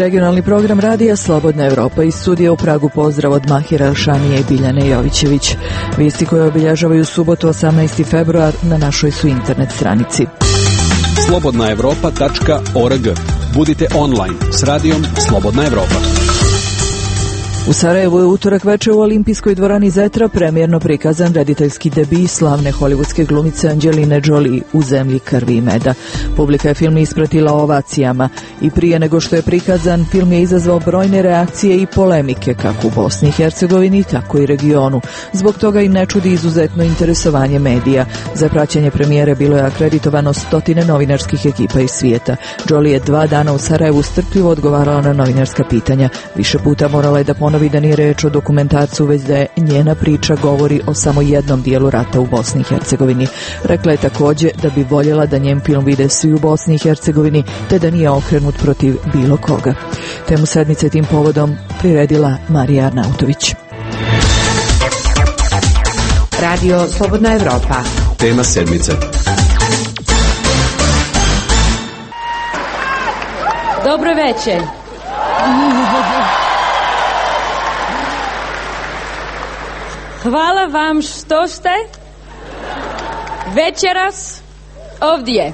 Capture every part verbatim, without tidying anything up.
regionalni program radija Slobodna Evropa. Iz studija u Pragu pozdrav od Mahira Elšanije i Biljane Jovićević. Vijesti koje obilježavaju subotu osamnaesti februar na našoj su internet stranici. slobodna evropa tačka org. Budite online s radijom Slobodna Evropa. U Sarajevu je utorak večer u olimpijskoj dvorani Zetra premijerno prikazan rediteljski debi slavne hollywoodske glumice Angeline Jolie U zemlji krvi i meda. Publika je film ispratila ovacijama i prije nego što je prikazan, film je izazvao brojne reakcije i polemike kako u Bosni i Hercegovini, tako i regionu. Zbog toga i ne čudi izuzetno interesovanje medija. Za praćenje premijere bilo je akreditovano stotine novinarskih ekipa iz svijeta. Jolie je dva dana u Sarajevu strpljivo odgovarala na novinarska pitanja. Više puta morala je da ponovi da nije reč o dokumentarcu, već da je njena priča govori o samo jednom dijelu rata u Bosni i Hercegovini. Rekla je također da bi voljela da njen film vide svi u Bosni i Hercegovini, te da nije okrenut protiv bilo koga. Temu sedmice tim povodom priredila Marija Arnautović. Radio Slobodna Evropa. Tema sedmice. Dobro večer. Hvala vam što ste večeras ovdje.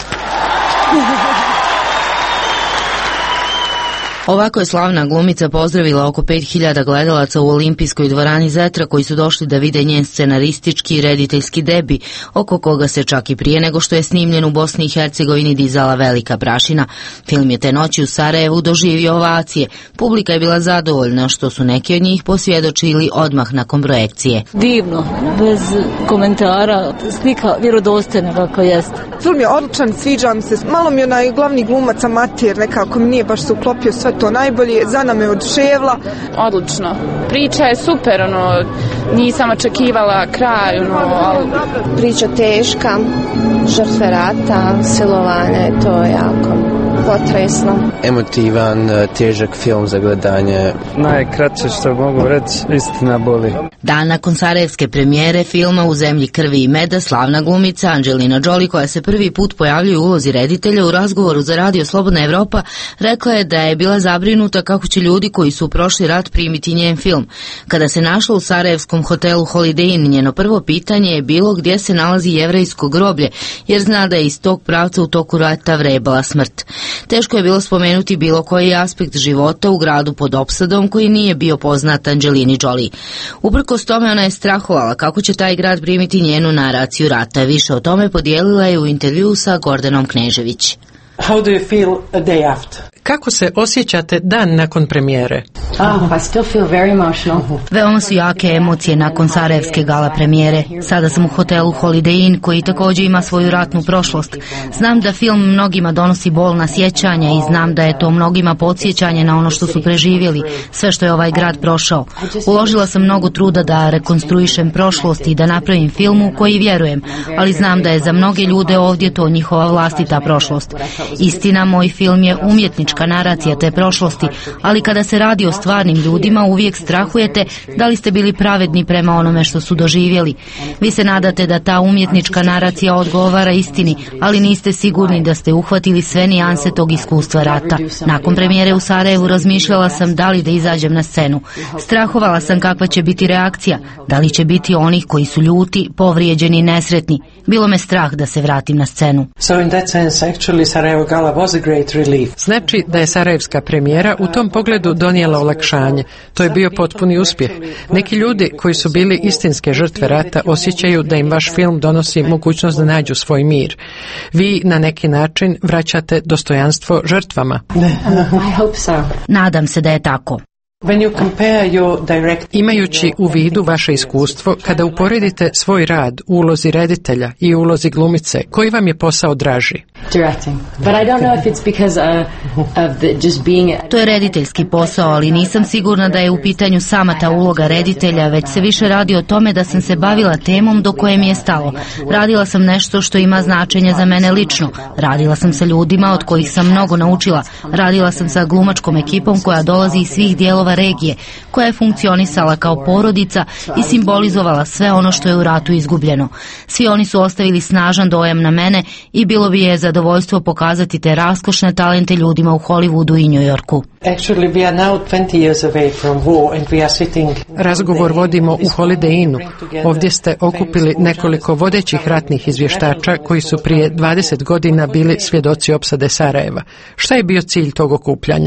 Ovako je slavna glumica pozdravila oko pet hiljada gledalaca u olimpijskoj dvorani Zetra koji su došli da vide njen scenaristički i rediteljski debi, oko koga se čak i prije nego što je snimljen u Bosni i Hercegovini dizala velika prašina. Film je te noći u Sarajevu doživio ovacije. Publika je bila zadovoljna što su neki od njih posvjedočili odmah nakon projekcije. Divno, bez komentara, slika vjerodostojna kako jeste. Film je odličan, sviđa mi se. Malo mi je onaj glavni glumac amater, nekako mi nije baš se uklopio sve to najbolje, za nam je oduševila. Odlično. Priča je super, ono, nisam očekivala kraj, ono, ali... Priča teška, žrtve rata, silovane, to je jako potresno. Emotivan, težak film za gledanje. Najkraće što mogu reći, istina boli. Dan nakon sarajevske premijere filma U zemlji krvi i meda, slavna glumica Angelina Jolie, koja se prvi put pojavljuje u ulozi reditelja, u razgovoru za radio Slobodna Evropa rekla je da je bila zabrinuta kako će ljudi koji su prošli rat primiti njen film. Kada se našla u sarajevskom hotelu Holiday Inn, njeno prvo pitanje je bilo gdje se nalazi jevrejsko groblje, jer zna da je iz tog pravca u toku rata vrebala smrt. Teško je bilo spomenuti bilo koji aspekt života u gradu pod opsadom koji nije bio poznat Angelini Jolie. Uprkos tome ona je strahovala kako će taj grad primiti njenu naraciju rata. Više o tome podijelila je u intervjuu sa Gordanom Knežević. How do you feel a day after? Kako se osjećate dan nakon premijere? Oh, I still feel very emotional. Veoma su jake emocije nakon sarajevske gala premijere. Sada sam u hotelu Holiday Inn koji također ima svoju ratnu prošlost. Znam da film mnogima donosi bolna sjećanja i znam da je to mnogima podsjećanje na ono što su preživjeli, sve što je ovaj grad prošao. Uložila sam mnogo truda da rekonstruišem prošlost i da napravim film u koji vjerujem, ali znam da je za mnoge ljude ovdje to njihova vlastita prošlost. Istina, moj film je umjetnička naracija te prošlosti, ali kada se radi o stvarnim ljudima uvijek strahujete da li ste bili pravedni prema onome što su doživjeli. Vi se nadate da ta umjetnička naracija odgovara istini, ali niste sigurni da ste uhvatili sve nijanse tog iskustva rata. Nakon premijere u Sarajevu razmišljala sam da li da izađem na scenu. Strahovala sam kakva će biti reakcija, da li će biti onih koji su ljuti, povrijeđeni i nesretni. Bilo me strah da se vratim na scenu. So in that sense, actually Sarajevo Gala was a great relief. Znači da je sarajevska premijera u tom pogledu donijela olakšanje. To je bio potpuni uspjeh. Neki ljudi koji su bili istinske žrtve rata osjećaju da im vaš film donosi mogućnost da nađu svoj mir. Vi na neki način vraćate dostojanstvo žrtvama. I hope so. Nadam se da je tako. When you compare your direct... Imajući u vidu vaše iskustvo, kada uporedite svoj rad u ulozi reditelja i u ulozi glumice, koji vam je posao draži? Directing. But I don't know if it's because uh, of the just being... To je rediteljski posao, ali nisam sigurna da je u pitanju sama ta uloga reditelja, već se više radi o tome da sam se bavila temom do koje mi je stalo. Radila sam nešto što ima značenje za mene lično. Radila sam sa ljudima od kojih sam mnogo naučila. Radila sam sa glumačkom ekipom koja dolazi iz svih dijelova regije, koja je funkcionisala kao porodica i simbolizovala sve ono što je u ratu izgubljeno. Svi oni su ostavili snažan dojam na mene i bilo bi je zadovoljstvo pokazati te raskošne talente ljudima u Hollywoodu i New Yorku. Actually, we are now twenty years away from war and we are sitting... Razgovor vodimo u Holiday Innu. Ovdje ste okupili nekoliko vodećih ratnih izvještača koji su prije dvadeset godina bili svjedoci opsade Sarajeva. Šta je bio cilj tog okupljanja?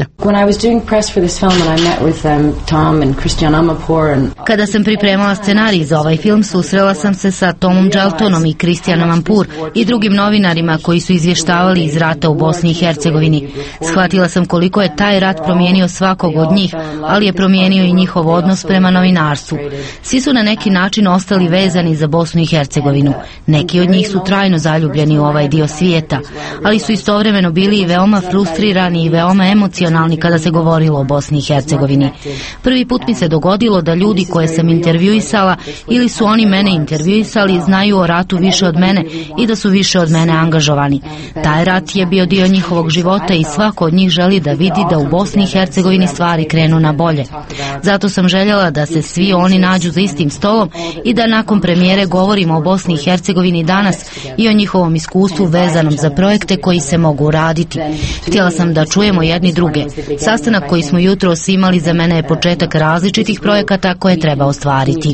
Kada sam pripremala scenarij za ovaj film, susrela sam se sa Tomom Geltonom i Christianom Ampur i drugim novinarima koji su izvještavali iz rata u Bosni i Hercegovini. Shvatila sam koliko je taj rat promijenio svakog od njih, ali je promijenio i njihov odnos prema novinarstvu. Svi su na neki način ostali vezani za Bosnu i Hercegovinu. Neki od njih su trajno zaljubljeni u ovaj dio svijeta, ali su istovremeno bili i veoma frustrirani i veoma emocionalni kada se govorilo o Bosni i Hercegovini. Prvi put mi se dogodilo da ljudi koje sam intervjuisala ili su oni mene intervjuisali znaju o ratu više od mene i da su više od mene angažovani. Taj rat je bio dio njihovog života i svako od njih želi da vidi da u Bosni i Hercegovini stvari krenu na bolje. Zato sam željela da se svi oni nađu za istim stolom i da nakon premijere govorimo o Bosni i Hercegovini danas i o njihovom iskustvu vezanom za projekte koji se mogu raditi. Htjela sam da čujemo jedni druge. Sastanak koji smo jutros imali za mene je početak različitih projekata koje treba ostvariti.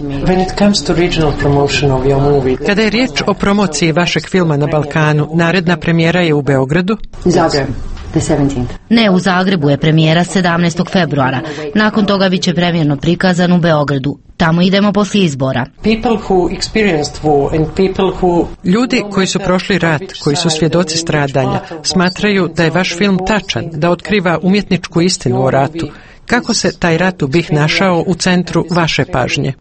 Kada je riječ o promociji vašeg filma na Balkanu, naredna premijera je u Beogradu? Zagreb. Ne, u Zagrebu je premijera sedamnaestog februara. Nakon toga bit će premijerno prikazan u Beogradu. Tamo idemo poslije izbora. Ljudi koji su prošli rat, koji su svjedoci stradanja, smatraju da je vaš film tačan, da otkriva umjetničku istinu o ratu. Kako se taj rat u B i H našao u centru vaše pažnje?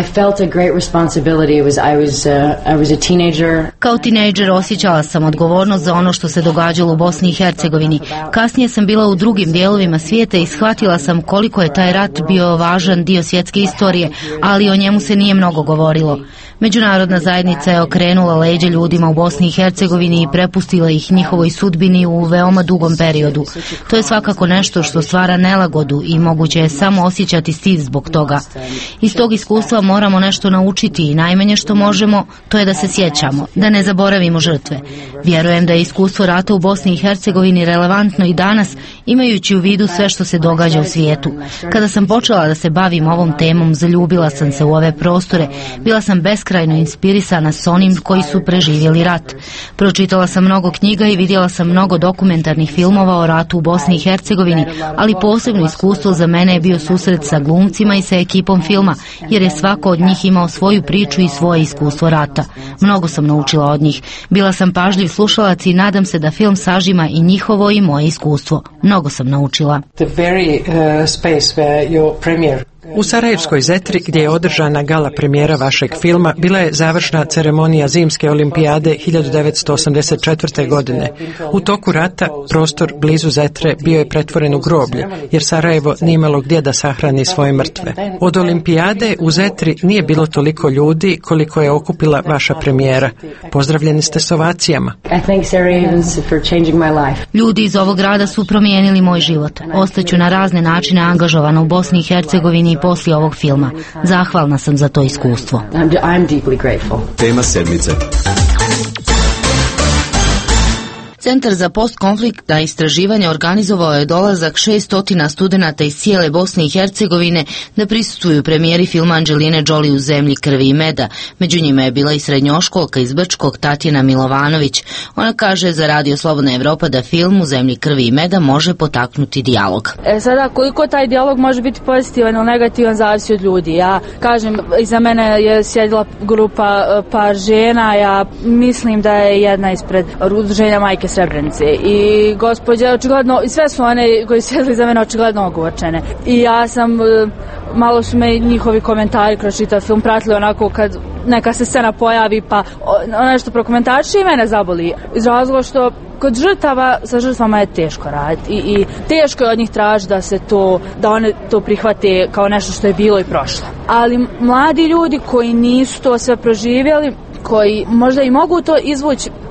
Kao tinejdžer osjećala sam odgovornost za ono što se događalo u Bosni i Hercegovini. Kasnije sam bila u drugim dijelovima svijeta i shvatila sam koliko je taj rat bio važan dio svjetske istorije, ali o njemu se nije mnogo govorilo. Međunarodna zajednica je okrenula leđe ljudima u Bosni i Hercegovini i prepustila ih njihovoj sudbini u veoma dugom periodu. To je svakako nešto što stvara nelagodu i moguće je samo osjećati stid zbog toga. Iz tog iskustva moramo nešto naučiti i najmanje što možemo to je da se sjećamo, da ne zaboravimo žrtve. Vjerujem da je iskustvo rata u Bosni i Hercegovini relevantno i danas, imajući u vidu sve što se događa u svijetu. Kada sam počela da se bavim ovom temom, zaljubila sam se u ove prostore, bila sam beskrajno inspirisana s onim koji su preživjeli rat. Pročitala sam mnogo knjiga i vidjela sam mnogo dokumentarnih filmova o ratu u Bosni i Hercegovini, ali posebno iskustvo za mene je bio susret sa glumcima i sa ekipom filma, jer je svako od njih imao svoju priču i svoje iskustvo rata. Mnogo sam naučila od njih. Bila sam pažljiv slušalac i nadam se da film sažima i njihovo i moje iskustvo. Mnogo sam naučila. The very uh, space where your premiere U Sarajevskoj Zetri, gdje je održana gala premijera vašeg filma, bila je završna ceremonija Zimske olimpijade hiljadu devetsto osamdeset četvrte. godine. U toku rata prostor blizu Zetre bio je pretvoren u groblje, jer Sarajevo nije imalo gdje da sahrani svoje mrtve. Od olimpijade u Zetri nije bilo toliko ljudi koliko je okupila vaša premijera. Pozdravljeni ste s ovacijama. Ljudi iz ovog grada su promijenili moj život. Ostaću na razne načine angažovana u Bosni i Hercegovini i poslije ovog filma. Zahvalna sam za to iskustvo. Tema sedmice. Centar za postkonfliktna istraživanja organizovao je dolazak šesnaest studenata iz cijele Bosne i Hercegovine da prisustvuju premijeri filma Angeline Jolie U zemlji krvi i meda. Među njima je bila i srednjoškolka iz Brčkog Tatjana Milovanović. Ona kaže za Radio Slobodna Evropa da film U zemlji krvi i meda može potaknuti dijalog. E sada, koliko taj dijalog može biti pozitivan ili negativan, zavisi od ljudi. Ja kažem, iza mene je sjedila grupa par žena, ja mislim da je jedna ispred udruženja Majke Srebrenice i gospođe očigledno, i sve su one koji sjedli za mene očigledno ogorčene. I ja sam, malo su me njihovi komentari kroz čitav film pratili onako kad neka se scena pojavi pa nešto prokomentariše i mene zaboli. Iz razloga što kod žrtava, sa žrtvama je teško raditi i, i teško je od njih tražiti da se to, da one to prihvate kao nešto što je bilo i prošlo. Ali mladi ljudi koji nisu to sve proživjeli, koji možda i mogu to izvući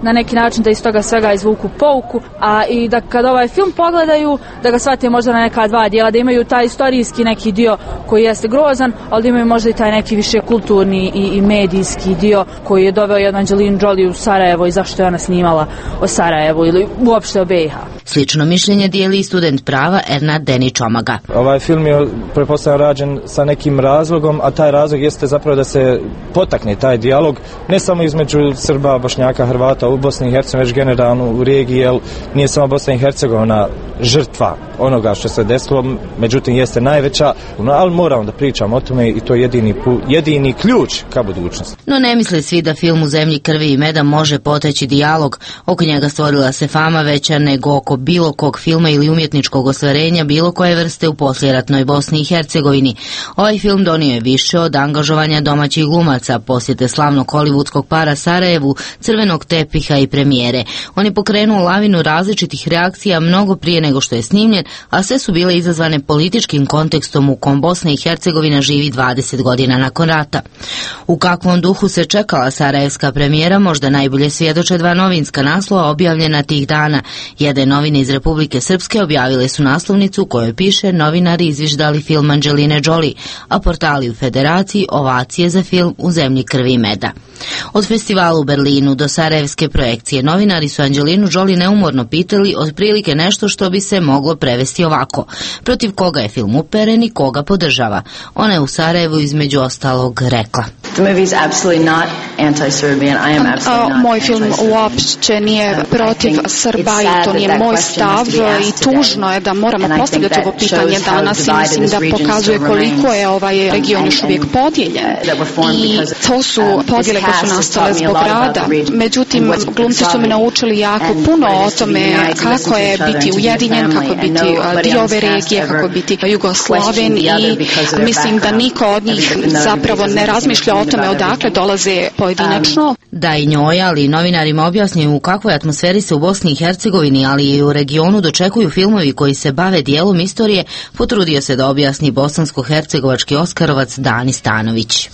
na neki način da iz toga svega izvuku pouku, a i da kad ovaj film pogledaju, da ga shvate možda na neka dva dijela, da imaju taj istorijski neki dio koji jeste grozan, ali da imaju možda i taj neki više kulturni i, i medijski dio koji je doveo jednu Angelinu Jolie u Sarajevo i zašto je ona snimala o Sarajevu ili uopšte o B i H. Slično mišljenje dijeli i student prava Ernad Denić-Omaga. Ovaj film je pretpostavljam rađen sa nekim razlogom, a taj razlog jeste zapravo da se potakne taj dijalog ne samo između Srba, Bošnjaka, Hrvata u Bosni i Hercegovini, već generalno u regiji, jer nije samo Bosna i Hercegovina žrtva onoga što se desilo, međutim jeste najveća, ali moramo da pričamo o tome i to je jedini, jedini ključ ka budućnosti. No ne misle svi da film U zemlji krvi i meda može poteći dijalog. Oko njega stvorila se fama veća nego oko bilo kog filma ili umjetničkog ostvarenja bilo koje vrste u poslijeratnoj Bosni i Hercegovini. Ovaj film donio je više od angažovanja domaćih glumaca, posjete slavnog hollywoodskog para Sarajevu, crvenog tepiha i premijere. On je pokrenuo lavinu različitih reakcija mnogo prije nego što je snimljen, a sve su bile izazvane političkim kontekstom u kom Bosna i Hercegovina živi dvadeset godina nakon rata. U kakvom duhu se čekala sarajevska premijera možda najbolje svjedoče dva novinska naslova objavljena tih dana. Jedne novine iz Republike Srpske objavile su naslovnicu u kojoj piše novinari izviždali film Angeline Jolie, a portali u Federaciji ovacije za film U zemlji krvi i meda. Od festivala u Berlinu do sarajevske projekcije novinari su Angelinu Jolie neumorno pitali otprilike nešto što bi se moglo prevesti ovako: protiv koga je film uperen i koga podržava. Ona je u Sarajevu između ostalog rekla: Moj film uopće nije protiv Srba i to nije moj stav i tužno je da moramo postavljati ovo pitanje danas i mislim da pokazuje koliko je ovaj region još uvijek podijeljen i to su podjele koje su nastale zbog rada. Međutim, glumci su me naučili jako puno o tome kako je biti ujedinjen, kako je biti dio ove regije, kako je biti Jugoslaven i mislim da niko od njih zapravo ne razmišlja o tome odakle dolaze pojedinačno. Da i njoj, ali i novinarima objasniju u kakvoj atmosferi se u Bosni i Hercegovini, ali i u regionu dočekuju filmovi koji se bave dijelom istorije, potrudio se da objasni bosansko-hercegovački oskarovac Dani Stanović.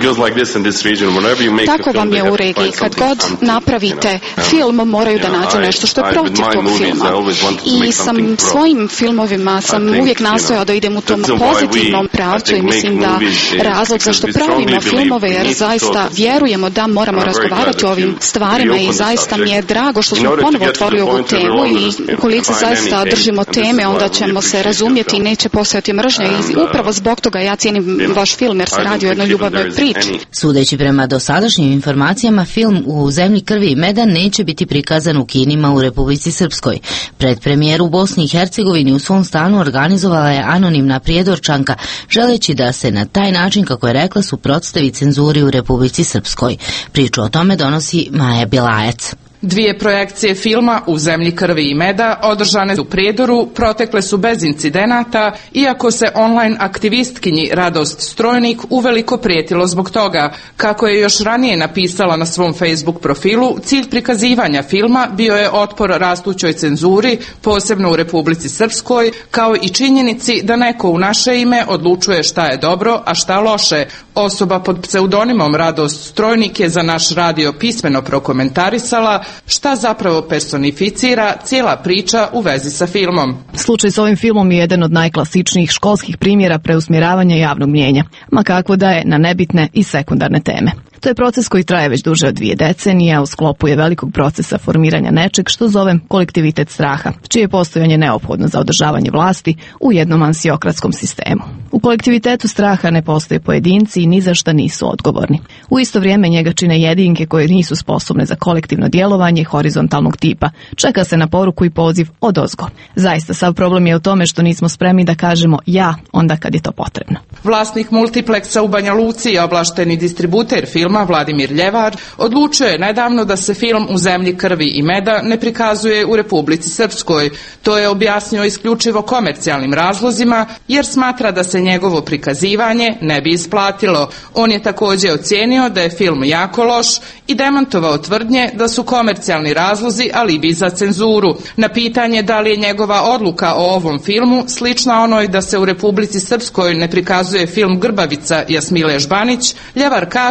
Tako vam je u regiji. Kad god napravite film, moraju da nađu nešto što je protiv tog filma. I sam svojim filmovima sam uvijek nastojao da idem u tom pozitivnom pravcu i mislim da razlog zašto pravimo filmove jer zaista vjerujemo da moramo razgovarati o ovim stvarima i zaista mi je drago što smo ponovo otvorili ovu temu i ukoliko se zaista držimo teme onda ćemo se razumjeti i neće postojati mržnja i upravo zbog toga ja cijenim vaš film jer se radi o jednoj ljubavnoj priči. Sudeći prema dosadašnjim informacijama, film U zemlji krvi i meda neće biti prikazan u kinima u Republici Srpskoj. Predpremijeru u Bosni i Hercegovini u svom stanu organizovala je anonimna prijedorčanka, želeći da se na taj način, kako je rekla, suprotstavi cenzuri u Republici Srpskoj. Priču o tome donosi Maja Bjelajac. Dvije projekcije filma U zemlji krvi i meda održane u Prijedoru protekle su bez incidenata, iako se online aktivistkinji Radost Strojnik uveliko prijetilo zbog toga. Kako je još ranije napisala na svom Facebook profilu, cilj prikazivanja filma bio je otpor rastućoj cenzuri, posebno u Republici Srpskoj, kao i činjenici da neko u naše ime odlučuje šta je dobro, a šta loše. Osoba pod pseudonimom Radost Strojnik je za naš radio pismeno prokomentarisala šta zapravo personificira cijela priča u vezi sa filmom. Slučaj s ovim filmom je jedan od najklasičnijih školskih primjera preusmjeravanja javnog mnijenja, ma kakvo da je na nebitne i sekundarne teme. To je proces koji traje već duže od dvije decenije, a u sklopu je velikog procesa formiranja nečeg što zovem kolektivitet straha, čije je postojanje neophodno za održavanje vlasti u jednom ansiokratskom sistemu. U kolektivitetu straha ne postoje pojedinci i ni za šta nisu odgovorni. U isto vrijeme njega čine jedinke koje nisu sposobne za kolektivno djelovanje horizontalnog tipa. Čeka se na poruku i poziv odozgo. Zaista, sav problem je u tome što nismo spremni da kažemo ja onda kad je to potrebno. Vlasnik multipleksa u Banja Luci i ovlašteni distributer filma Vladimir Ljevar odlučio je nedavno da se film U zemlji krvi i meda ne prikazuje u Republici Srpskoj. To je objasnio isključivo komercijalnim razlozima jer smatra da se njegovo prikazivanje ne bi isplatilo. On je također ocijenio da je film jako loš i demantovao tvrdnje da su komercijalni razlozi alibi za cenzuru. Na pitanje da li je njegova odluka o ovom filmu slična onoj da se u Republici Srpskoj ne prikazuje film Grbavica Jasmile Žbanić, Ljevar kaže da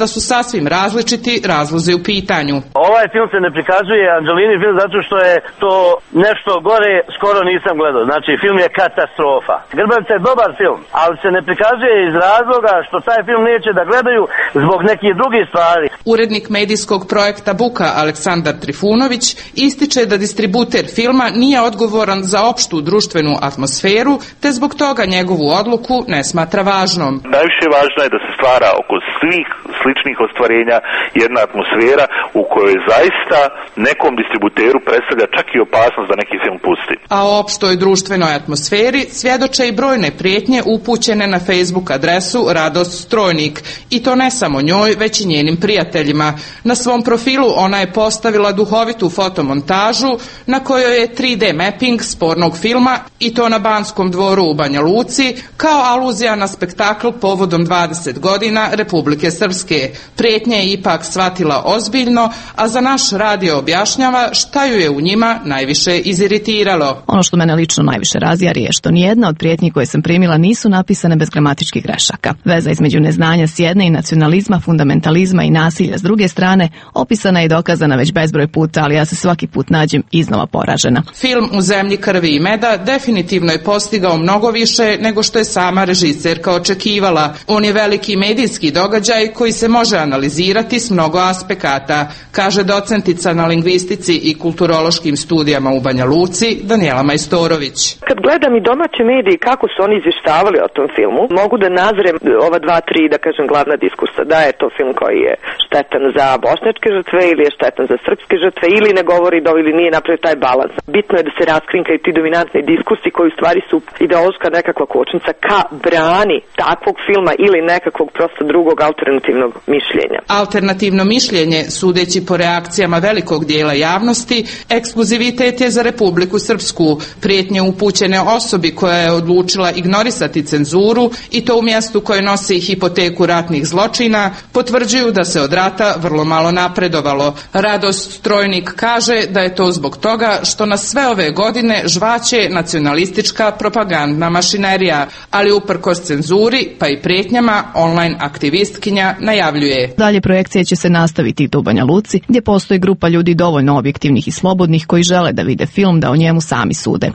su sasvim različiti razlozi u pitanju. Ovaj film se ne prikazuje Angelini film zato što je to nešto gore, skoro nisam gledao. Znači, film je katastrofa. Grbavica je dobar film, ali se ne prikazuje iz razloga što taj film neće da gledaju zbog nekih drugih stvari. Urednik medijskog projekta Buka Aleksandar Trifunović ističe da distributer filma nije odgovoran za opštu društvenu atmosferu, te zbog toga njegovu odluku ne smatra važnom. Najviše važno je da se stvara oko svih sličnih ostvarenja jedna atmosfera u kojoj zaista nekom distributeru predstavlja čak i opasnost da neki film pusti. A o opštoj društvenoj atmosferi svjedoče i brojne prijetnje upućene na Facebook adresu Radost Strojnik, i to ne samo njoj, već i njenim prijateljima. Na svom profilu ona je postavila duhovitu fotomontažu na kojoj je tri D mapping spornog filma, i to na Banskom dvoru u Banja Luci, kao aluzija na spektakl povodom dvadeset godina Republike Srpske. Prijetnje je ipak shvatila ozbiljno, a za naš radio objašnjava šta ju je u njima najviše iziritiralo. Ono što mene lično najviše razjari je što nijedna od prijetnji koje sam primila nisu napisane bez gramatičkih grešaka. Veza između neznanja s jedne i nacionalizma, fundamentalizma i nasilja s druge strane opisana je i dokazana već bezbroj puta, ali ja se svaki put nađem iznova poražena. Film U zemlji krvi i meda definitivno je postigao mnogo više nego što je sama režiserka očekivala. On je veliki medijski događaj koji se može analizirati s mnogo aspekata, kaže docentica na lingvistici i kulturološkim studijama u Banja Luci Danijela Majstorović. Kad gledam i domaće medije kako su oni izvještavali o tom filmu, mogu da nazrem ova dva, tri, da kažem, glavna diskursa, da je to film koji je štetan za bošnjačke žrtve ili je štetan za srpske žrtve, ili ne govori do ili nije napravio taj balans. Bitno je da se raskrinkaju ti dominantni diskursi koji u stvari su ideološka nekakva kočnica ka brani takvog filma ili nekakvog prosto drugog alternativnog mišljenja. Alternativno mišljenje, sudeći po reakcijama velikog dijela javnosti, ekskluzivitet je za Republiku Srpsku. Prijetnje upućene osobi koja je odlučila ignorisati cenzuru, i to u mjestu koje nosi hipoteku ratnih zločina, potvrđuju da se od rata vrlo malo napredovalo. Radost Strojnik kaže da je to zbog toga što nas sve ove godine žvaće nacionalistička propagandna mašinerija, ali uprkos cenzuri pa i prijetnjama online aktivistkinja najavljuje. Dalje projekcije će se nastaviti i u Banja Luci, gdje postoji grupa ljudi dovoljno objektivnih i slobodnih koji žele da vide film, da o njemu sami sude.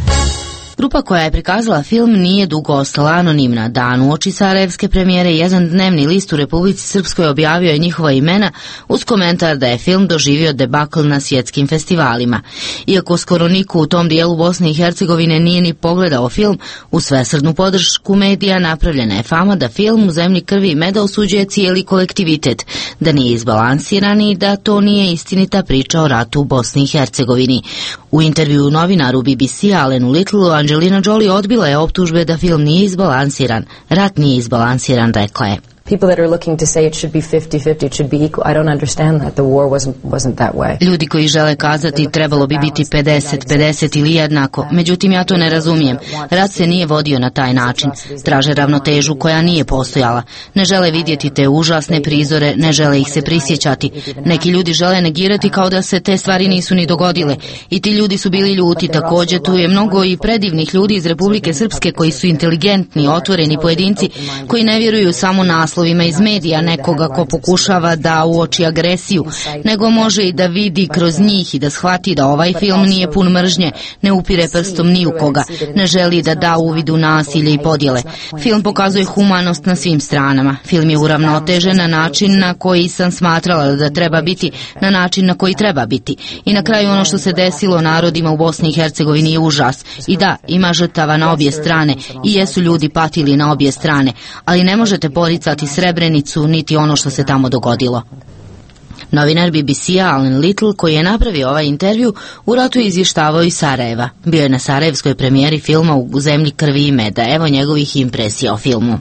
Grupa koja je prikazala film nije dugo ostala anonimna. Dan uoči sarajevske premijere jedan dnevni list u Republici Srpskoj objavio je njihova imena uz komentar da je film doživio debakl na svjetskim festivalima. Iako skoro niko u tom dijelu Bosne i Hercegovine nije ni pogledao film, u svesrdnu podršku medija napravljena je fama da film U zemlji krvi i meda osuđuje cijeli kolektivitet, da nije izbalansiran i da to nije istinita priča o ratu u Bosni i Hercegovini. U intervju novinaru B B C Alenu Littleu Angelina Jolie odbila je optužbe da film nije izbalansiran. Rat nije izbalansiran, rekla je. People that are looking to say it should be fifty fifty, it should be equal. I don't understand that. The war wasn't wasn't that way. Ljudi koji žele kazati trebalo bi biti pedeset pedeset ili jednako, međutim ja to ne razumijem. Rat se nije vodio na taj način. Traže ravnotežu koja nije postojala. Ne žele vidjeti te užasne prizore, ne žele ih se prisjećati. Neki ljudi žele negirati kao da se te stvari nisu ni dogodile. I ti ljudi su bili ljuti. Također tu je mnogo i predivnih ljudi iz Republike Srpske koji su inteligentni, otvoreni pojedinci koji ne vjeruju samo naslovima iz medija nekoga ko pokušava da uoči agresiju, nego može i da vidi kroz njih i da shvati da ovaj film nije pun mržnje, ne upire prstom ni u koga, ne želi da da uvid u nasilje i podjele. Film pokazuje humanost na svim stranama. Film je uravnotežen na način na koji sam smatrala da treba biti, na način na koji treba biti. I na kraju ono što se desilo narodima u Bosni i Hercegovini je užas. I da, ima žrtava na obje strane i jesu ljudi patili na obje strane, ali ne možete poricati Srebrenicu niti ono što se tamo dogodilo. Novinar B B C-a Alen Little, koji je napravio ovaj intervju, u ratu je izvještavao iz Sarajeva. Bio je na sarajevskoj premijeri filma U zemlji krvi i meda. Evo njegovih impresija o filmu.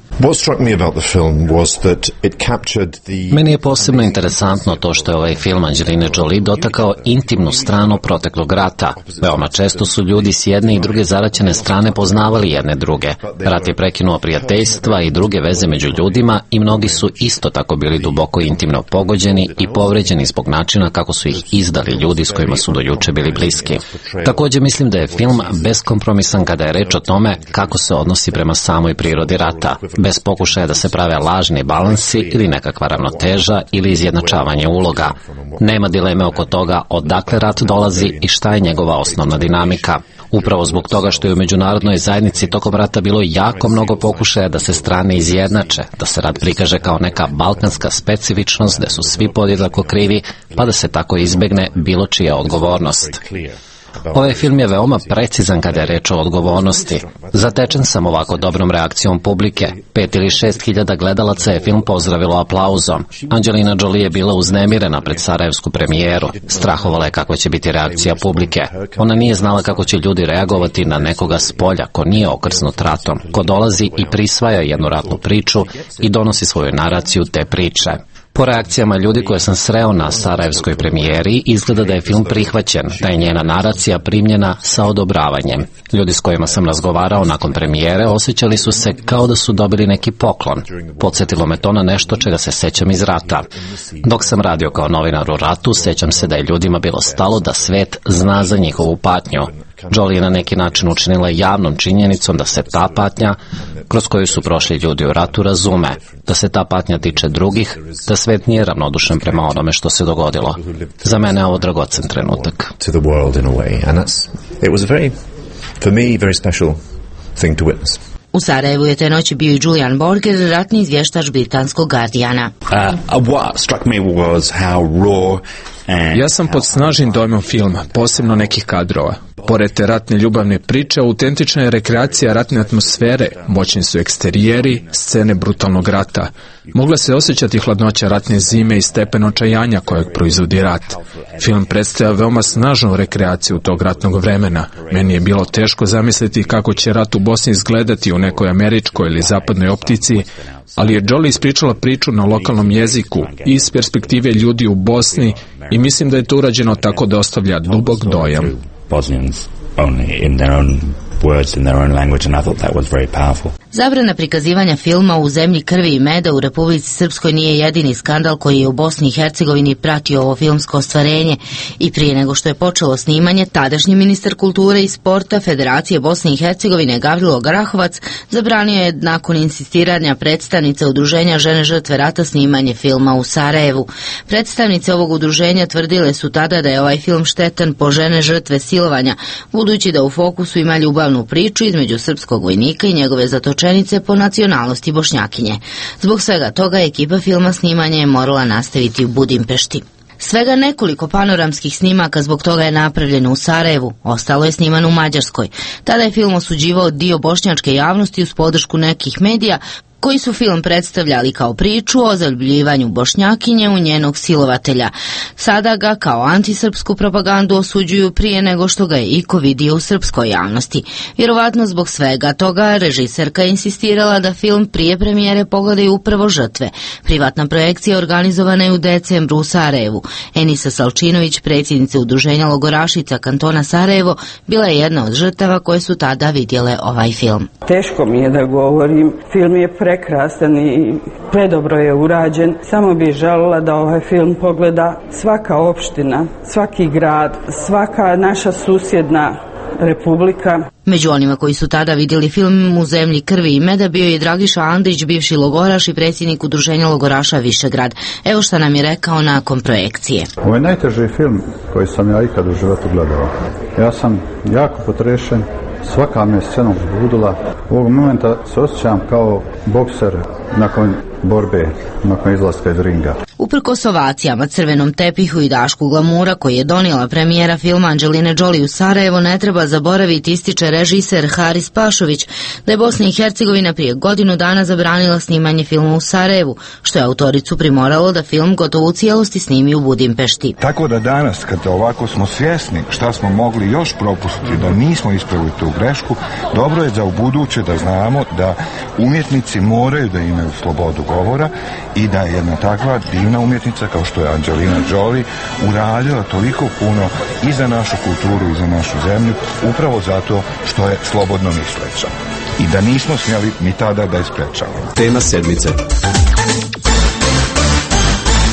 Meni je posebno interesantno to što je ovaj film Angeline Jolie dotakao intimnu stranu proteklog rata. Veoma često su ljudi s jedne i druge zaraćene strane poznavali jedne druge. Rat je prekinuo prijateljstva i druge veze među ljudima i mnogi su isto tako bili duboko intimno pogođeni i povređeni povređeni zbog načina kako su ih izdali ljudi s kojima su do juče bili bliski. Također mislim da je film beskompromisan kada je reč o tome kako se odnosi prema samoj prirodi rata, bez pokušaja da se prave lažni balansi ili nekakva ravnoteža ili izjednačavanje uloga. Nema dileme oko toga odakle rat dolazi i šta je njegova osnovna dinamika. Upravo zbog toga što je u međunarodnoj zajednici tokom rata bilo jako mnogo pokušaja da se strane izjednače, da se rat prikaže kao neka balkanska specifičnost gde su svi podjednako krivi, pa da se tako izbegne bilo čija odgovornost. Ovaj film je veoma precizan kada je reč o odgovornosti. Zatečen sam ovako dobrom reakcijom publike. Pet ili šest hiljada gledalaca je film pozdravilo aplauzom. Angelina Jolie je bila uznemirena pred sarajevsku premijeru. Strahovala je kakva će biti reakcija publike. Ona nije znala kako će ljudi reagovati na nekoga s polja ko nije okrsnut ratom, ko dolazi i prisvaja jednu ratnu priču i donosi svoju naraciju te priče. Po reakcijama ljudi koje sam sreo na sarajevskoj premijeri, izgleda da je film prihvaćen, da je njena naracija primljena sa odobravanjem. Ljudi s kojima sam razgovarao nakon premijere osjećali su se kao da su dobili neki poklon. Podsjetilo me to na nešto čega se sećam iz rata. Dok sam radio kao novinar u ratu, sećam se da je ljudima bilo stalo da svet zna za njihovu patnju. Jolie je na neki način učinila javnom činjenicom da se ta patnja, kroz koju su prošli ljudi u ratu, razume, da se ta patnja tiče drugih, da svet nije ravnodušan prema onome što se dogodilo. Za mene je ovo dragocen trenutak. U Sarajevu je te noći bio i Julian Borger, ratni izvještač britanskog Guardiana. Uh, what struck me was how raw. Ja sam pod snažnim dojmom filma, posebno nekih kadrova. Pored te ratne ljubavne priče, autentična je rekreacija ratne atmosfere, moćni su eksterijeri, scene brutalnog rata. Mogla se osjećati hladnoća ratne zime i stepen očajanja kojeg proizvodi rat. Film predstavlja veoma snažnu rekreaciju tog ratnog vremena. Meni je bilo teško zamisliti kako će rat u Bosni izgledati u nekoj američkoj ili zapadnoj optici, ali je Jolie ispričala priču na lokalnom jeziku i iz perspektive ljudi u Bosni i mislim da je to urađeno tako da ostavlja dubok dojam. Bosnians only in their own words, in their own language, and I thought that was very powerful. Zabrana prikazivanja filma U zemlji krvi i meda u Republici Srpskoj nije jedini skandal koji je u Bosni i Hercegovini pratio ovo filmsko ostvarenje i prije nego što je počelo snimanje, tadašnji ministar kulture i sporta Federacije Bosne i Hercegovine Gavrilo Grahovac zabranio je nakon insistiranja predstavnice udruženja Žene žrtve rata snimanje filma u Sarajevu. Predstavnice ovog udruženja tvrdile su tada da je ovaj film štetan po žene žrtve silovanja, budući da u fokusu ima ljubavnu priču između srpskog vojnika i njegove zatočenice po nacionalnosti Bošnjakinje. Zbog svega toga ekipa filma snimanje je morala nastaviti u Budimpešti. Svega nekoliko panoramskih snimaka zbog toga je napravljeno u Sarajevu, ostalo je snimano u Mađarskoj. Tada je film osuđivao dio bošnjačke javnosti uz podršku nekih medija koji su film predstavljali kao priču o zaljubljivanju Bošnjakinje u njenog silovatelja. Sada ga kao antisrpsku propagandu osuđuju prije nego što ga je iko vidio u srpskoj javnosti. Vjerovatno zbog svega toga režiserka je insistirala da film prije premijere pogledaju upravo žrtve. Privatna projekcija organizovana je u decembru u Sarajevu. Enisa Salčinović, predsjednica udruženja logorašica kantona Sarajevo, bila je jedna od žrtava koje su tada vidjele ovaj film. Teško mi je da govorim. Film je pre prekrasan i predobro je urađen. Samo bih željela da ovaj film pogleda svaka opština, svaki grad, svaka naša susjedna republika. Među onima koji su tada vidjeli film U zemlji krvi i meda bio je Dragiša Andrić, bivši logoraš i predsjednik udruženja logoraša Višegrad. Evo šta nam je rekao nakon projekcije. Ovo je najteži film koji sam ja ikad u životu gledao. Ja sam jako potrešen. Svaka me scena uzbudila. Ovog momenta se osjećam kao bokser nakon borbe, nakon izlaska iz ringa. Uprkos ovacijama, crvenom tepihu i dašku glamura koji je donijela premijera filma Angeline Jolie u Sarajevo, ne treba zaboraviti, ističe režiser Haris Pašović, da je Bosna i Hercegovina prije godinu dana zabranila snimanje filma u Sarajevu, što je autoricu primoralo da film gotovo u cijelosti snimi u Budimpešti. Tako da danas, kada ovako smo svjesni šta smo mogli još propustiti, da nismo ispravili tu grešku, dobro je za ubuduće da znamo da umjetnici moraju da imaju slobodu govora i da je jedna takva divna umjetnica kao što je Angelina Jolie uradila toliko puno i za našu kulturu i za našu zemlju, upravo zato što je slobodno misleća. I da nismo smjeli ni tada da je sprečavamo. Tema sedmice.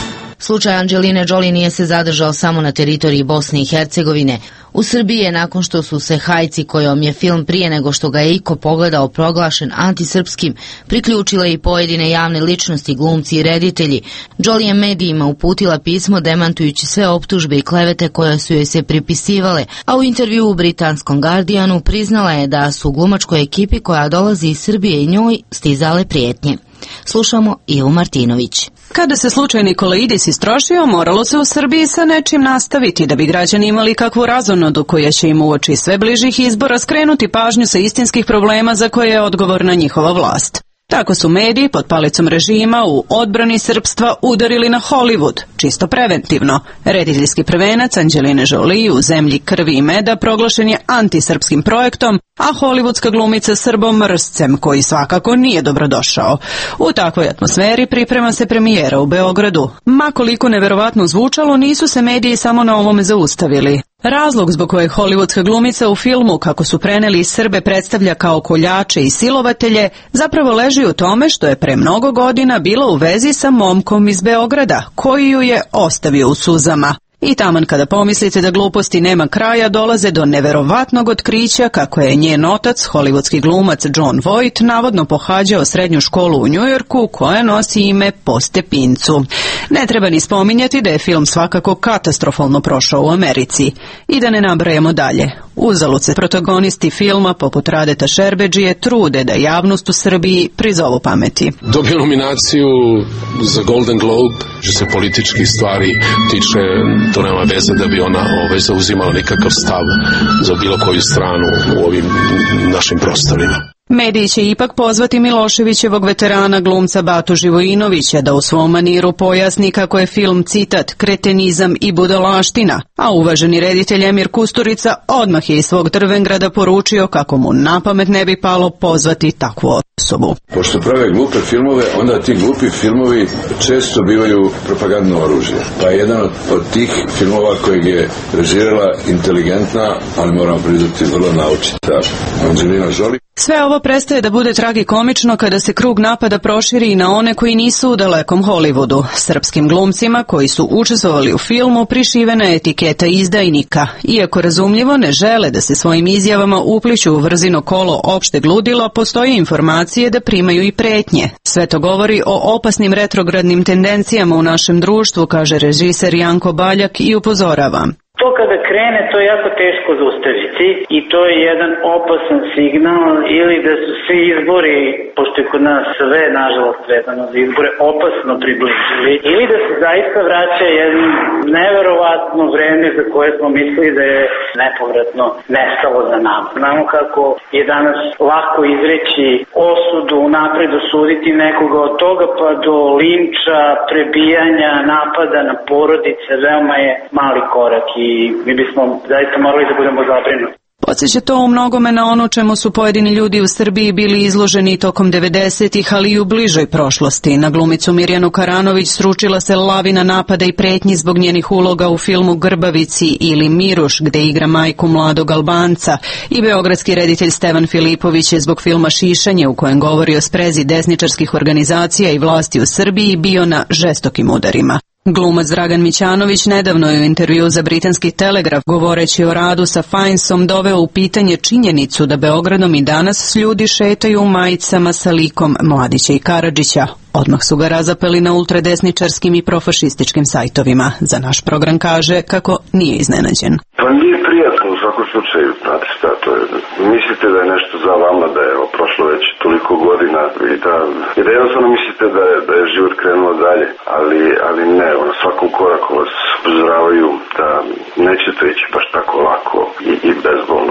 Slučaj Angeline Jolie nije se zadržao samo na teritoriji Bosne i Hercegovine. U Srbiji je, nakon što su se hajci kojom je film prije nego što ga je iko pogledao proglašen antisrpskim, priključile i pojedine javne ličnosti, glumci i reditelji. Jolie je medijima uputila pismo demantujući sve optužbe i klevete koje su joj se pripisivale, a u intervju u britanskom Guardianu priznala je da su glumačkoj ekipi koja dolazi iz Srbije i njoj stizale prijetnje. Slušamo Ivu Martinović. Kada se slučaj Nikolaidis istrošio, moralo se u Srbiji sa nečim nastaviti da bi građani imali kakvu razonodu koja će im uoči sve bližih izbora skrenuti pažnju sa istinskih problema za koje je odgovorna njihova vlast. Tako su mediji pod palicom režima u odbrani srpstva udarili na Hollywood, čisto preventivno. Rediteljski prvenac Angeline Jolie u Zemlji krvi i meda proglašen je antisrpskim projektom, a hollywoodska glumica srbomrscem, koji svakako nije dobrodošao. U takvoj atmosferi priprema se premijera u Beogradu. Ma koliko neverovatno zvučalo, nisu se mediji samo na ovome zaustavili. Razlog zbog kojeg hollywoodska glumica u filmu, kako su preneli iz Srbe, predstavlja kao koljače i silovatelje, zapravo leži u tome što je pre mnogo godina bila u vezi sa momkom iz Beograda, koji ju je ostavio u suzama. I taman kada pomislite da gluposti nema kraja, dolaze do neverovatnog otkrića kako je njen otac, hollywoodski glumac Jon Voight, navodno pohađao srednju školu u Njujorku koja nosi ime po stepincu. Ne treba ni spominjati da je film svakako katastrofalno prošao u Americi. I da ne nabrajamo dalje. Uzalud se protagonisti filma, poput Radeta Šerbedžije, trude da javnost u Srbiji prizovu pameti. Dobio nominaciju za Golden Globe, što se politički stvari tiče, to nema veze da bi ona ovaj, zauzimala nekakav stav za bilo koju stranu u ovim našim prostorima. Mediji će ipak pozvati Miloševićevog veterana glumca Batu Živojinovića da u svom maniru pojasni kako je film, citat, kretenizam i budalaština, a uvaženi reditelj Emir Kusturica odmah je iz svog Drvengrada poručio kako mu na pamet ne bi palo pozvati takvu osobu. Pošto prave glupe filmove, onda ti glupi filmovi često bivaju propagandno oružje. Pa je jedan od tih filmova kojeg je režirala inteligentna, ali moramo priznati vrlo naučita Angelina Jolie. Sve ovo prestaje da bude tragikomično kada se krug napada proširi i na one koji nisu u dalekom Hollywoodu. Srpskim glumcima koji su učestvovali u filmu prišivena je etiketa izdajnika. Iako razumljivo ne žele da se svojim izjavama upliću u vrzino kolo opšteg ludila, postoje informacije da primaju i pretnje. Sve to govori o opasnim retrogradnim tendencijama u našem društvu, kaže režiser Janko Baljak i upozorava. To kada krene, to je jako teško zaustaviti i to je jedan opasan signal ili da su svi izbori, pošto je kod nas sve, nažalost, vezano za izbore, opasno približili, ili da se zaista vraća jedno neverovatno vreme za koje smo mislili da je nepovratno nestalo za nama. Znamo kako je danas lako izreći osudu, napred osuditi nekoga od toga pa do linča, prebijanja, napada na porodice, veoma je mali korak i i mi bismo zaista morali da budemo zabrinuti. Podsjeća to u mnogome na ono čemu su pojedini ljudi u Srbiji bili izloženi tokom devedesetih, ali i u bližoj prošlosti. Na glumicu Mirjanu Karanović sručila se lavina napada i pretnji zbog njenih uloga u filmu Grbavici ili Miruš, gde igra majku mladog Albanca, i beogradski reditelj Stevan Filipović je zbog filma Šišanje, u kojem govori o sprezi desničarskih organizacija i vlasti u Srbiji, bio na žestokim udarima. Glumac Dragan Mićanović nedavno je u intervju za britanski Telegraf, govoreći o radu sa Finesom, doveo u pitanje činjenicu da Beogradom i danas ljudi šetaju u majicama sa likom Mladića i Karadžića. Odmah su ga razapeli na ultradesničarskim i profašističkim sajtovima. Za naš program kaže kako nije iznenađen. Pa nije prijatno u svakom slučaju, znate šta to je. Mislite da je nešto za vama, da je prošlo već toliko godina i da, i da jednostavno mislite da je, da je život krenuo dalje, ali, ali ne, na svakom koraku vas upozoravaju da nećete ići baš tako lako i, i bezbolno.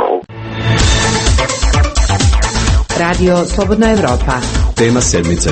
Radio Slobodna Evropa. Tema sedmice.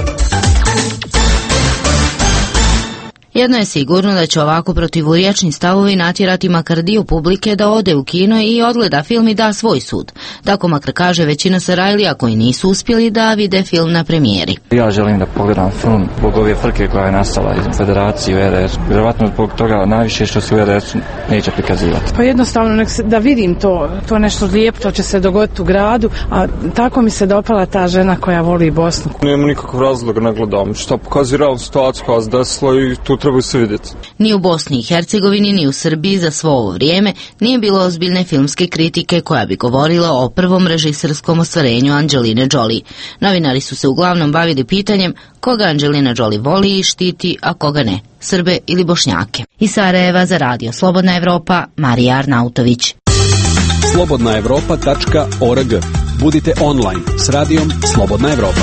Jedno je sigurno da će ovako protivurječni stavovi natjerati makar dio publike da ode u kino i odgleda film i da svoj sud. Tako makar kaže većina Sarajlija koji nisu uspjeli da vide film na premijeri. Ja želim da pogledam film zbog ove frke koja je nastala iz Federacije u R R. Vjerovatno zbog toga najviše što se u R R neće prikazivati. Pa jednostavno nek se, da vidim to, to nešto lijepo, to će se dogoditi u gradu, a tako mi se dopala ta žena koja voli Bosnu. Nemam nikakav razlog, ne gledam. Što pokazuje realnu situaciju koja se desila i tu trebaju se vidjeti. Ni u Bosni i Hercegovini, ni u Srbiji za svo ovo vrijeme nije bilo ozbiljne filmske kritike koja bi govorila o prvom režiserskom ostvarenju Anđeline Jolie. Novinari su se uglavnom bavili pitanjem koga Anđelina Jolie voli i štiti, a koga ne, Srbe ili Bošnjake. Iz Sarajeva za Radio Slobodna Evropa, Marija Arnautović. slobodna evropa tačka org. Budite online s radijom Slobodna Evropa.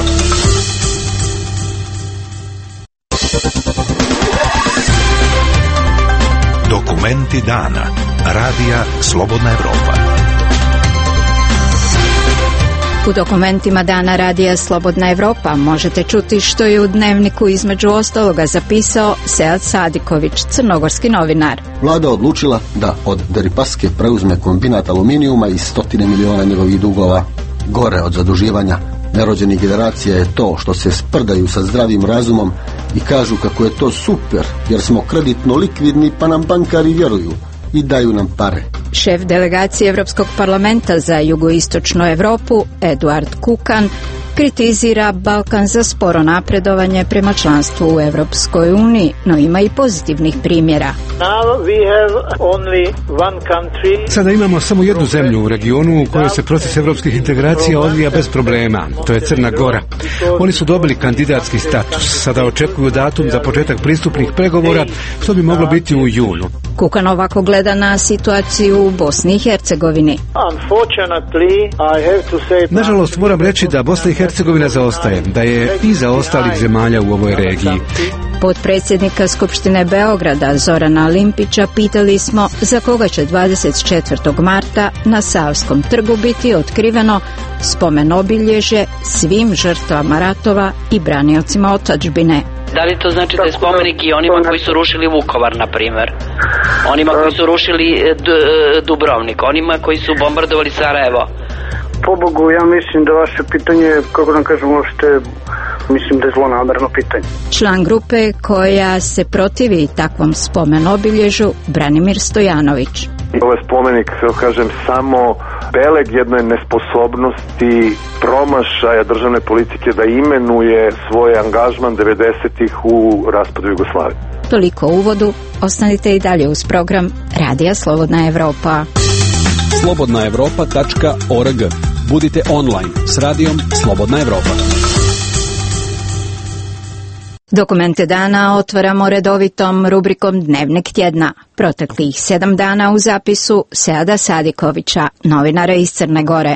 Dokumenti dana. Radija Slobodna Evropa. U dokumentima dana Radija Slobodna Evropa možete čuti što je u dnevniku između ostaloga zapisao Sead Sadiković, crnogorski novinar. Vlada odlučila da od Deripaske preuzme kombinat aluminijuma i stotine miliona njegovih dugova. Gore od zaduživanja nerođenih generacija je to što se sprdaju sa zdravim razumom i kažu kako je to super jer smo kreditno likvidni pa nam bankari vjeruju i daju nam pare. Šef delegacije Europskog parlamenta za jugoistočnu Europu, Eduard Kukan, kritizira Balkan za sporo napredovanje prema članstvu u Europskoj uniji, no ima i pozitivnih primjera. Sada imamo samo jednu zemlju u regionu u kojoj se proces europskih integracija odvija bez problema. To je Crna Gora. Oni su dobili kandidatski status. Sada očekuju datum za početak pristupnih pregovora, što bi moglo biti u julu. Kukan ovako gleda na situaciju u Bosni i Hercegovini. Nažalost, moram reći da Bosna i Hercegovina zaostaje, da je iza ostalih zemalja u ovoj regiji. Potpredsjednika Skupštine Beograda Zorana Limpića pitali smo za koga će dvadeset četvrtog marta na Savskom trgu biti otkriveno spomen obilježje svim žrtvama ratova i braniocima otadžbine. Da li to znači da je spomenik i onima koji su rušili Vukovar, na primjer? Onima koji su rušili Dubrovnik, onima koji su bombardovali Sarajevo? Pobogu, ja mislim da vaše pitanje, kako nam kažemo, uopšte, mislim da je zlonamerno pitanje. Član grupe koja se protivi takvom spomen obilježu, Branimir Stojanović. Ovo je spomenik, kažem, samo beleg jedne nesposobnosti, promašaja državne politike da imenuje svoj angažman devedesetih u raspadu Jugoslavije. Toliko u uvodu, ostanite i dalje uz program Radija Slobodna Evropa. slobodna evropa tačka org. Budite online s radijom Slobodna Evropa. Dokumente dana otvaramo redovitom rubrikom Dnevnik tjedna. Proteklih sedam dana u zapisu Seada Sadikovića, novinara iz Crne Gore.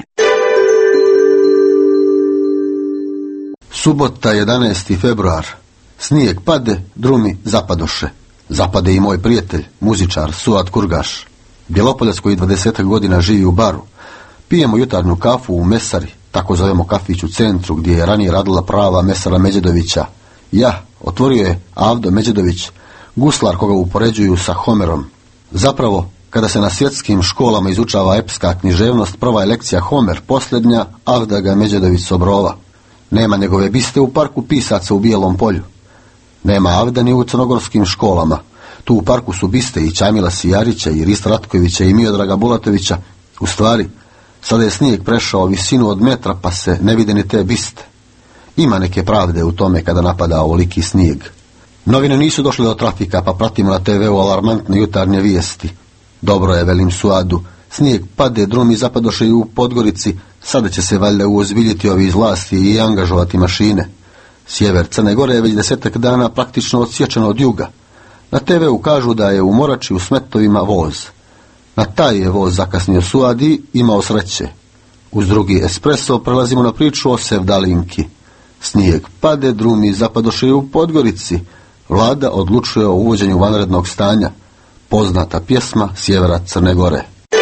Subota, jedanaesti februar. Snijeg pade, drumi zapadoše. Zapade i moj prijatelj, muzičar Suad Kurgaš. Bjelopoljac koji dvadeset godina živi u Baru. Pijemo jutarnju kafu u Mesari, tako zovemo kafić u centru gdje je ranije radila prava Mesara Međedovića. Ja, otvorio je Avdo Međedović, guslar koga upoređuju sa Homerom. Zapravo, kada se na svjetskim školama izučava epska književnost, prva je lekcija Homer, posljednja Avda ga Međedović Sobrova. Nema njegove biste u parku pisaca u Bijelom polju. Nema Avda ni u crnogorskim školama. Tu u parku su biste i Čajmila Sijarića, i Rista Ratkovića, i Miodraga Bulatovića. U stvari, sada je snijeg prešao visinu od metra, pa se ne vide ni te biste. Ima neke pravde u tome kada napada ovoliki snijeg. Novine nisu došle do trafika, pa pratimo na te veu alarmantne jutarnje vijesti. Dobro je, velim Suadu, snijeg pade, drumi zapadoše i u Podgorici, sada će se valjda uozbiljiti ovi iz vlasti i angažovati mašine. Sjever Crne Gore je već desetak dana praktično odsječeno od juga. Na te veu kažu da je u Morači u Smetovima voz. Na taj je voz zakasnio Suad i imao sreće. Uz drugi espresso prelazimo na priču o Sevdalinki. Snijeg pade, drumi zapadoše i u Podgorici. Vlada odlučuje o uvođenju vanrednog stanja. Poznata pjesma sjevera Crne Gore.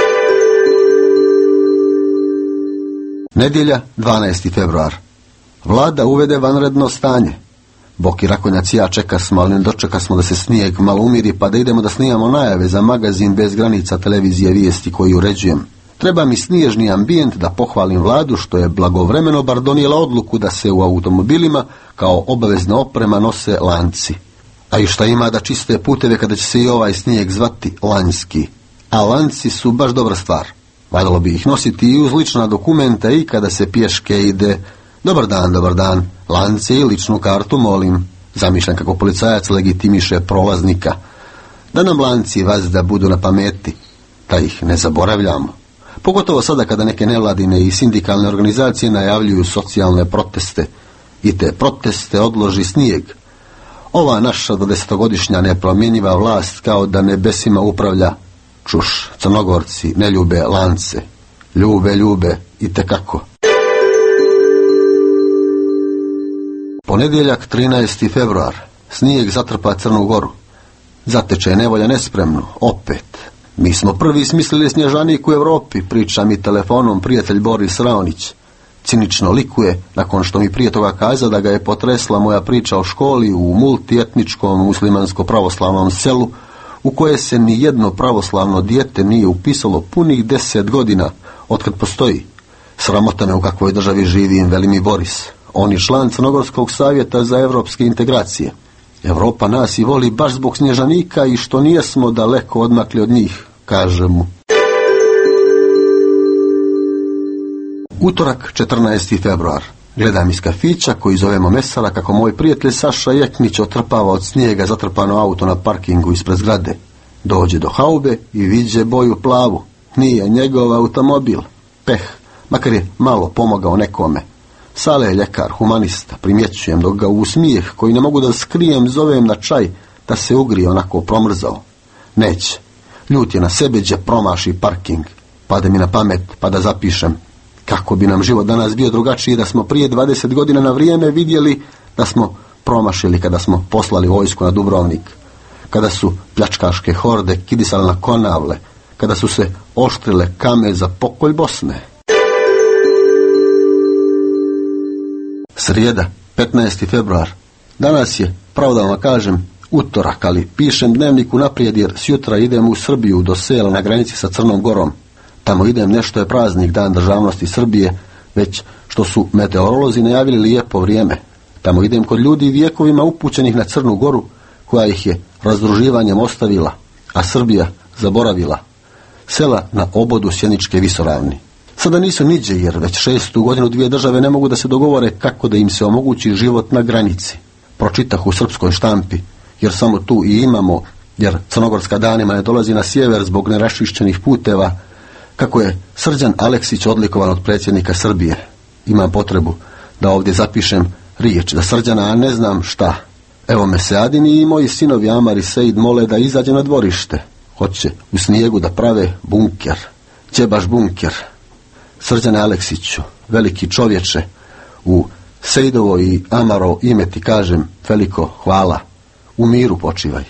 Nedjelja, dvanaesti februar. Vlada uvede vanredno stanje. Bok i Rakonjac i ja čeka smo, ali ne dočeka smo da se snijeg malo umiri, pa da idemo da snimamo najave za magazin Bez granica televizije vijesti koji uređujem. Treba mi snježni ambijent da pohvalim vladu što je blagovremeno bar donijela odluku da se u automobilima kao obavezna oprema nose lanci. A i šta ima da čiste puteve kada će se i ovaj snijeg zvati lanjski. A lanci su baš dobra stvar. Valjalo bi ih nositi i uz lična dokumenta i kada se pješke ide. Dobar dan, dobar dan, lance i ličnu kartu molim. Zamišljam kako policajac legitimiše prolaznika, da nam lanci vazda budu na pameti, da ih ne zaboravljamo. Pogotovo sada kada neke nevladine i sindikalne organizacije najavljuju socijalne proteste i te proteste odloži snijeg. Ova naša dvadesetogodišnja nepromjenjiva vlast kao da nebesima upravlja. Čuš, Crnogorci ne ljube lance, ljube, ljube i tekako. Ponedjeljak, trinaesti februar, snijeg zatrpa Crnu Goru. Zateče nevolja nespremno, opet. Mi smo prvi smislili snježanik u Europi, priča mi telefonom prijatelj Boris Raonić. Cinično likuje, nakon što mi prije toga kaza da ga je potresla moja priča o školi u multietničkom muslimansko-pravoslavnom selu, u koje se ni jedno pravoslavno dijete nije upisalo punih deset godina otkad postoji. Sramota me u kakvoj državi živim, veli mi Boris. On je član Crnogorskog savjeta za evropske integracije. Evropa nas i voli baš zbog snježanika i što nijesmo daleko odmakli od njih, kaže mu. Utorak, četrnaesti februar. Gledam iz kafića koji zovemo Mesara kako moj prijatelj Saša Jeknić otrpava od snijega zatrpano auto na parkingu ispred zgrade. Dođe do haube i viđe boju plavu. Nije njegov automobil. Peh, makar je malo pomogao nekome. Sale je ljekar, humanista, primjećujem dok ga u smijeh koji ne mogu da skrijem zovem na čaj da se ugrije onako promrzao. Neće. Ljut je na sebe gdje promaši parking. Pade mi na pamet pa da zapišem. Kako bi nam život danas bio drugačiji da smo prije dvadeset godina na vrijeme vidjeli da smo promašili kada smo poslali vojsku na Dubrovnik. Kada su pljačkaške horde kidisale na Konavle. Kada su se oštrile kame za pokolj Bosne. Srijeda, petnaesti februar. Danas je, pravo da vam kažem, utorak, ali pišem dnevnik unaprijed jer sjutra idem u Srbiju do sela na granici sa Crnom Gorom. Tamo idem, nešto je praznik, dan državnosti Srbije, već što su meteorolozi najavili lijepo vrijeme. Tamo idem kod ljudi vijekovima upućenih na Crnu Goru, koja ih je razdruživanjem ostavila, a Srbija zaboravila. Sela na obodu Sjeničke visoravni. Sada nisu niđe jer već šestu godinu dvije države ne mogu da se dogovore kako da im se omogući život na granici. Pročitah u srpskoj štampi, jer samo tu i imamo, jer Crnogorska danima ne dolazi na sjever zbog neraščišćenih puteva, kako je Srđan Aleksić odlikovan od predsjednika Srbije. Imam potrebu da ovdje zapišem riječ za Srđana, a ne znam šta. Evo me Seadini i moji sinovi Amar i Seid mole da izađe na dvorište. Hoće u snijegu da prave bunker. Će baš bunker? Srđane Aleksiću, veliki čovječe, u Sejdovo i Amaro ime ti kažem veliko hvala. U miru počivaj.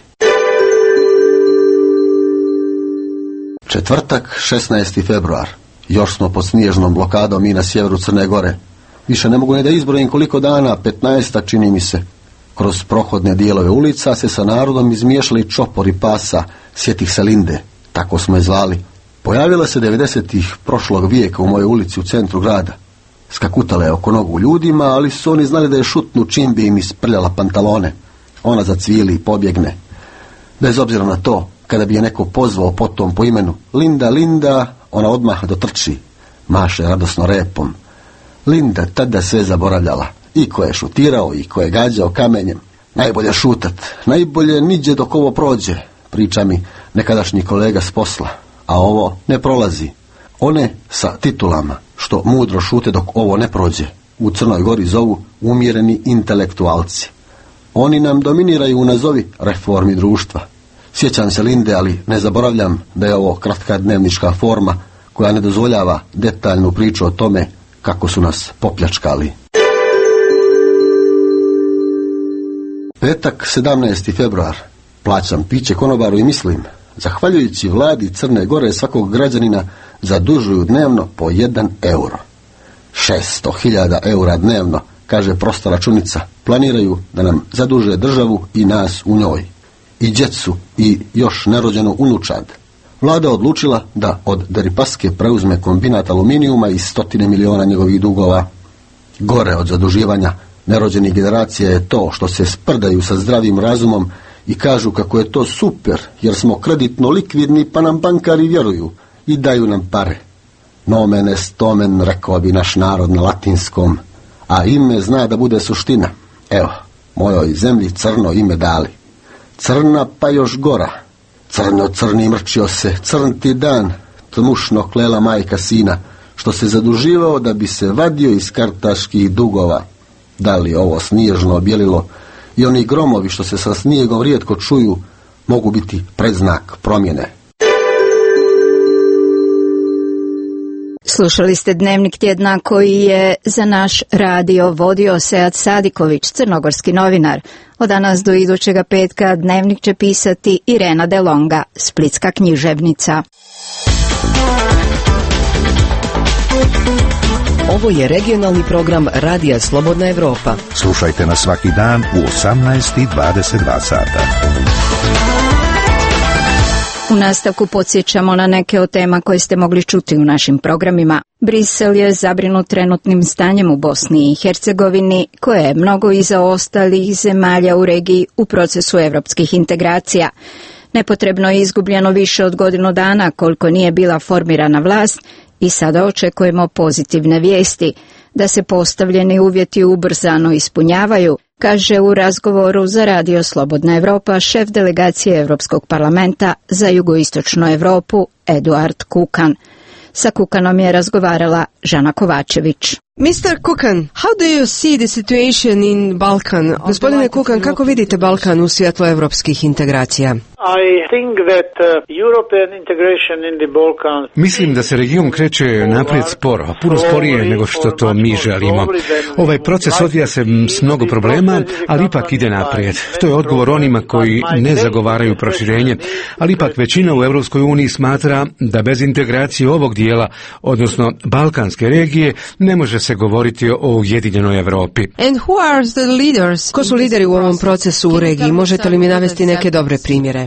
Četvrtak, šesnaesti februar. Još smo pod snježnom blokadom i na sjeveru Crne Gore. Više ne mogu ni da izbrojim koliko dana, petnaesta čini mi se. Kroz prohodne dijelove ulica se sa narodom izmiješali čopori pasa, sjetih se Linde, tako smo je zvali. Pojavila se devedesetih prošlog vijeka u mojoj ulici u centru grada. Skakutala je oko nogu ljudima, ali su oni znali da je šutnu čim bi im isprljala pantalone. Ona zacvili i pobjegne. Bez obzira na to, kada bi je neko pozvao potom po imenu Linda, Linda, ona odmah dotrči. Maše radosno repom. Linda tada sve zaboravljala. I ko je šutirao, i ko je gađao kamenjem. Najbolje šutat, najbolje niđe dok ovo prođe, priča mi nekadašnji kolega s posla. A ovo ne prolazi. One sa titulama, što mudro šute dok ovo ne prođe, u Crnoj Gori zovu umjereni intelektualci. Oni nam dominiraju u nazovi reformi društva. Sjećam se Linde, ali ne zaboravljam da je ovo kratka dnevnička forma koja ne dozvoljava detaljnu priču o tome kako su nas popljačkali. Petak, sedamnaesti februar. Plaćam piće konobaru i mislim, zahvaljujući vladi Crne Gore svakog građanina zadužuju dnevno po jedan euro. Šesto hiljada eura dnevno, kaže prosta računica, planiraju da nam zaduže državu i nas u njoj. I djecu i još nerođenu unučad. Vlada odlučila da od Deripaske preuzme kombinat aluminijuma i stotine miliona njegovih dugova. Gore od zaduživanja nerođenih generacija je to što se sprdaju sa zdravim razumom i kažu kako je to super jer smo kreditno likvidni pa nam bankari vjeruju i daju nam pare. Nomen est omen, rekao bi naš narod na latinskom, a ime zna da bude suština. Evo, mojoj zemlji crno ime dali. Crna pa još gora, crno crni mrčio se, crn ti dan, tmušno klela majka sina, što se zaduživao da bi se vadio iz kartaških dugova. Da li ovo snježno objelilo i oni gromovi što se sa snijegom rijetko čuju, mogu biti predznak promjene. Slušali ste Dnevnik tjedna koji je za naš radio vodio Sead Sadiković, crnogorski novinar. Od danas do idućega petka Dnevnik će pisati Irena Delonga, splitska književnica. Ovo je regionalni program Radija Slobodna Evropa. Slušajte nas svaki dan u osamnaest i dvadeset dva sata. U nastavku podsjećamo na neke od tema koje ste mogli čuti u našim programima. Brisel je zabrinut trenutnim stanjem u Bosni i Hercegovini, koje je mnogo iza ostalih zemalja u regiji u procesu evropskih integracija. Nepotrebno je izgubljeno više od godinu dana koliko nije bila formirana vlast i sada očekujemo pozitivne vijesti, da se postavljeni uvjeti ubrzano ispunjavaju, kaže u razgovoru za Radio Slobodna Evropa šef delegacije Europskog parlamenta za jugoistočnu Europu Eduard Kukan. Sa Kukanom je razgovarala Žana Kovačević. mister Kukan, how do you see the situation in Balkan? Gospodine Kukan, kako vidite Balkan u svjetlu evropskih integracija? I think that uh, European integration in the Balkans... Mislim da se region kreće naprijed sporo, puno sporije nego što to mi želimo. Ovaj proces odvija se s mnogo problema, ali ipak ide naprijed. To je odgovor onima koji ne zagovaraju proširenje, ali ipak većina u Europskoj uniji smatra da bez integracije ovog dijela, odnosno balkanske regije, ne može se govoriti o ujedinjenoj Europi. And who are the leaders? Ko su lideri u ovom procesu u regiji? Možete li mi navesti neke dobre primjere?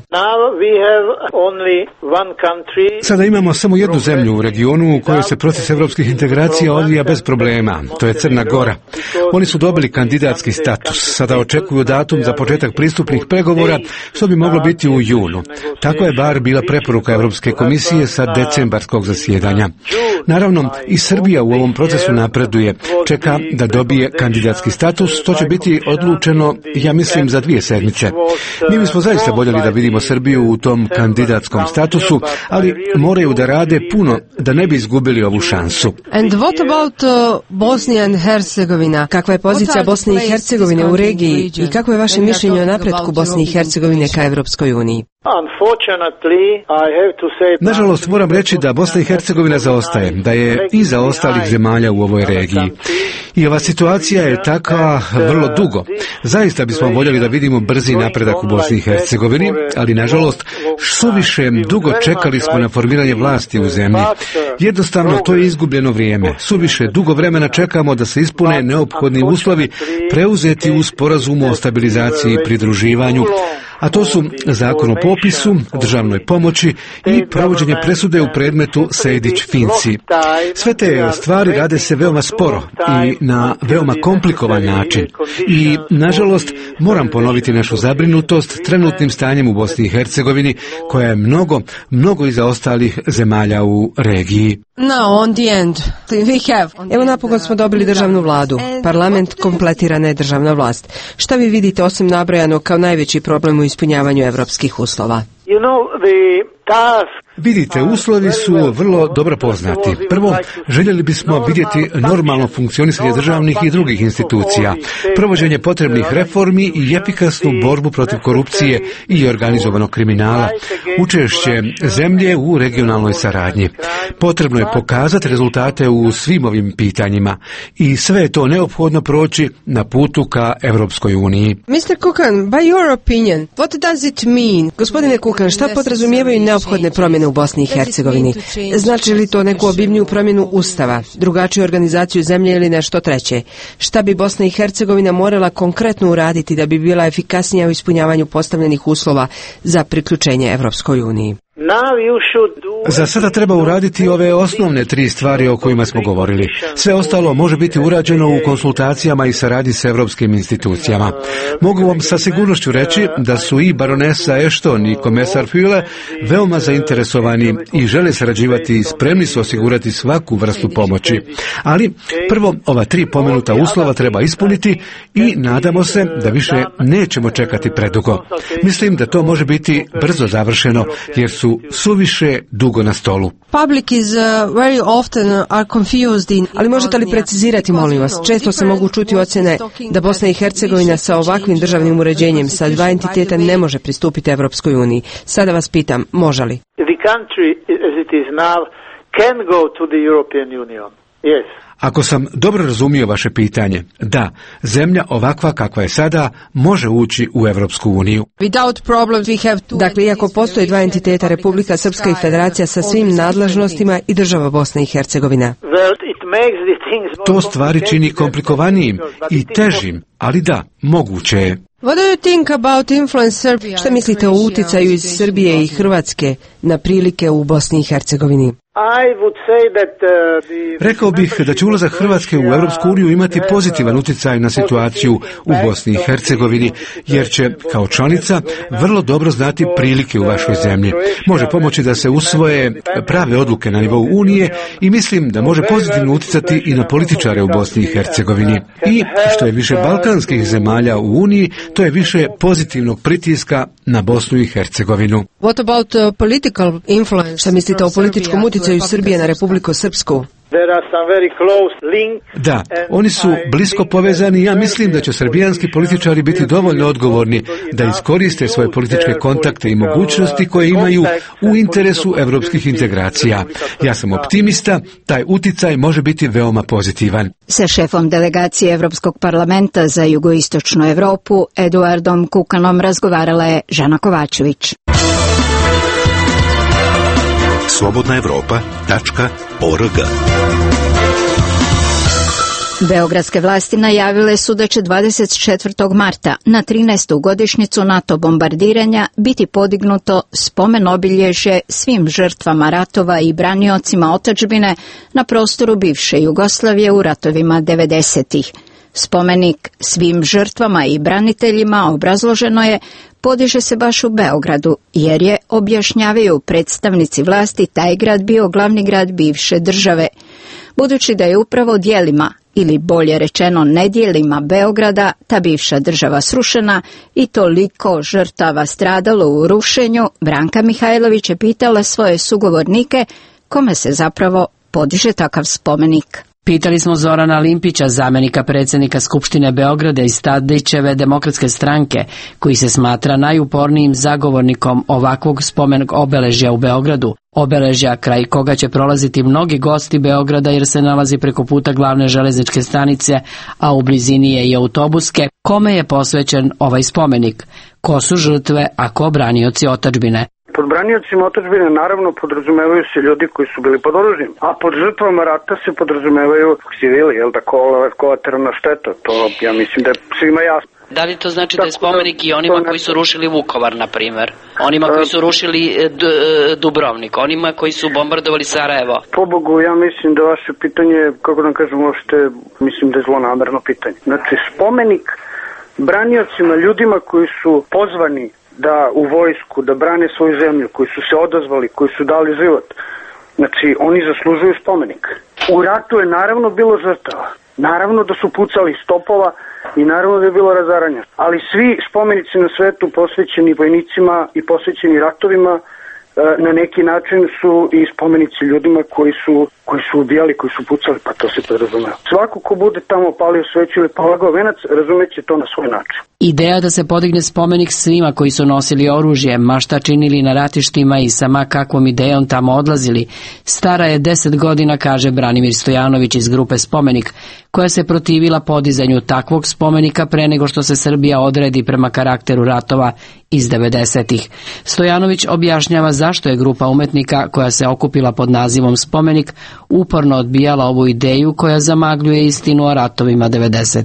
Sada imamo samo jednu zemlju u regionu u kojoj se proces evropskih integracija odvija bez problema. To je Crna Gora. Oni su dobili kandidatski status. Sada očekuju datum za početak pristupnih pregovora, što bi moglo biti u junu. Tako je bar bila preporuka Europske komisije sa decembarskog zasjedanja. Naravno, i Srbija u ovom procesu napreduje. Čeka da dobije kandidatski status. To će biti odlučeno, ja mislim, za dvije sedmice. Mi bismo zaista voljeli da vidimo Srbiju u tom kandidatskom statusu, ali moraju da rade puno da ne bi izgubili ovu šansu. And what about uh, Bosnia and Hercegovina? Kakva je pozicija Bosne i Hercegovine u regiji i kako je vaše mišljenje o napretku Bosne i Hercegovine ka Evropskoj uniji? Nažalost, moram reći da Bosna i Hercegovina zaostaje, da je iza ostalih zemalja u ovoj regiji. I ova situacija je takva vrlo dugo. Zaista bismo voljeli da vidimo brzi napredak u Bosni i Hercegovini, ali nažalost, suviše dugo čekali smo na formiranje vlasti u zemlji. Jednostavno, to je izgubljeno vrijeme. Suviše dugo vremena čekamo da se ispune neophodni uslovi preuzeti u sporazumu o stabilizaciji i pridruživanju, a to su zakon o popisu, državnoj pomoći i provođenje presude u predmetu Sejdić-Finci. Sve te stvari rade se veoma sporo i na veoma komplikovan način. I, nažalost, moram ponoviti našu zabrinutost trenutnim stanjem u Bosni i Hercegovini, koja je mnogo, mnogo iza ostalih zemalja u regiji. Now, on the end, we have. Evo napokon smo dobili državnu vladu. Parlament kompletirana je državna vlast. Šta vi vidite osim nabrojanog kao najveći problem u ispunjavanju evropskih uslova? You know, the task... Vidite, uslovi su vrlo dobro poznati. Prvo, željeli bismo vidjeti normalno funkcionisanje državnih i drugih institucija, provođenje potrebnih reformi i efikasnu borbu protiv korupcije i organizovanog kriminala, učešće zemlje u regionalnoj saradnji. Potrebno je pokazati rezultate u svim ovim pitanjima i sve je to neophodno proći na putu ka Evropskoj uniji. mister Kukan, by your opinion, what does it mean? Gospodine Kukan, šta podrazumijevaju neophodne promjene u Bosni i Hercegovini? Znači li to neku obimniju promjenu ustava, drugačiju organizaciju zemlje ili nešto treće? Šta bi Bosna i Hercegovina morala konkretno uraditi da bi bila efikasnija u ispunjavanju postavljenih uslova za priključenje Evropskoj uniji? Za sada treba uraditi ove osnovne tri stvari o kojima smo govorili. Sve ostalo može biti urađeno u konsultacijama i saradnji s evropskim institucijama. Mogu vam sa sigurnošću reći da su i baronesa Ashton i komesar Füle veoma zainteresovani i žele sarađivati i spremni su osigurati svaku vrstu pomoći. Ali prvo ova tri pomenuta uslova treba ispuniti i nadamo se da više nećemo čekati predugo. Mislim da to može biti brzo završeno jer su suviše dugo na stolu. Public is uh, very often are confused in... Ali možete li precizirati, molim vas? Često se mogu čuti ocjene da Bosna i Hercegovina sa ovakvim državnim uređenjem sa dva entiteta ne može pristupiti Evropskoj uniji. Sada vas pitam, može li? The country as it is now can go to the European Union. Yes. Ako sam dobro razumio vaše pitanje, da, zemlja ovakva kakva je sada može ući u Evropsku uniju. Dakle, iako postoje dva entiteta, Republika Srpska i Federacija sa svim nadležnostima i država Bosna i Hercegovina. To stvari čini komplikovanijim i težim, ali da, moguće je. What do you think about influence Serbia? Šta mislite o uticaju iz Srbije i Hrvatske na prilike u Bosni i Hercegovini? Rekao bih da će ulazak Hrvatske u Europsku uniju imati pozitivan utjecaj na situaciju u Bosni i Hercegovini, jer će, kao članica, vrlo dobro znati prilike u vašoj zemlji. Može pomoći da se usvoje prave odluke na nivou Unije i mislim da može pozitivno utjecati i na političare u Bosni i Hercegovini. I što je više balkanskih zemalja u Uniji, to je više pozitivnog pritiska na Bosnu i Hercegovinu. What about uh, political influence? Šta mislite o političkom utjecaju Srbije na Republiku Srpsku? Da, oni su blisko povezani i ja mislim da će srbijanski političari biti dovoljno odgovorni da iskoriste svoje političke kontakte i mogućnosti koje imaju u interesu evropskih integracija. Ja sam optimista, taj uticaj može biti veoma pozitivan. Sa šefom delegacije Evropskog parlamenta za jugoistočnu Evropu, Eduardom Kukanom, razgovarala je Žana Kovačević. slobodna evropa tačka org. Beogradske vlasti najavile su da će dvadeset četvrtog marta na trinaestu godišnjicu NATO bombardiranja biti podignuto spomen obilježje svim žrtvama ratova i braniocima otadžbine na prostoru bivše Jugoslavije u ratovima devedesetih. Spomenik svim žrtvama i braniteljima, obrazloženo je, podiže se baš u Beogradu, jer je, objašnjavaju predstavnici vlasti, taj grad bio glavni grad bivše države. Budući da je upravo dijelima, ili bolje rečeno nedjelima Beograda, ta bivša država srušena i toliko žrtava stradalo u rušenju, Branka Mihajlović je pitala svoje sugovornike kome se zapravo podiže takav spomenik. Pitali smo Zorana Limpića, zamjenika predsjednika Skupštine Beograda iz Tadićeve demokratske stranke, koji se smatra najupornijim zagovornikom ovakvog spomenog obeležja u Beogradu. Obeležja kraj koga će prolaziti mnogi gosti Beograda jer se nalazi preko puta glavne železničke stanice, a u blizini je i autobuske. Kome je posvećen ovaj spomenik? Ko su žrtve, a ko branioci otadžbine? Pod braniocima otadžbine naravno podrazumevaju se ljudi koji su bili pod oružjem, a pod žrtvama rata se podrazumevaju civili, jel da, kolateralna šteta, to ja mislim da je svima jasno. Da li to znači da je spomenik i onima koji su rušili Vukovar, na primjer? Onima koji su rušili Dubrovnik, onima koji su bombardovali Sarajevo? Pobogu, ja mislim da vaše pitanje, kako da kažem, uopšte, mislim da je zlonamerno pitanje. Znači, spomenik braniocima, ljudima koji su pozvani da u vojsku, da brane svoju zemlju, koji su se odazvali, koji su dali život. Znači, oni zaslužuju spomenik. U ratu je naravno bilo žrtava. Naravno da su pucali iz topova i naravno da je bilo razaranja. Ali svi spomenici na svetu posvećeni vojnicima i posvećeni ratovima na neki način su i spomenici ljudima koji su, koji su ubijali, koji su pucali, pa to se podrazumeva. Svako ko bude tamo palio sveću ili polagao venac, razumeće to na svoj način. Ideja da se podigne spomenik svima koji su nosili oružje, ma šta činili na ratištima i sama kakvom idejom tamo odlazili, stara je deset godina, kaže Branimir Stojanović iz grupe Spomenik, koja se protivila podizanju takvog spomenika pre nego što se Srbija odredi prema karakteru ratova iz devedesetih. Stojanović objašnjava zašto je grupa umetnika koja se okupila pod nazivom Spomenik uporno odbijala ovu ideju koja zamagljuje istinu o ratovima devedesetih.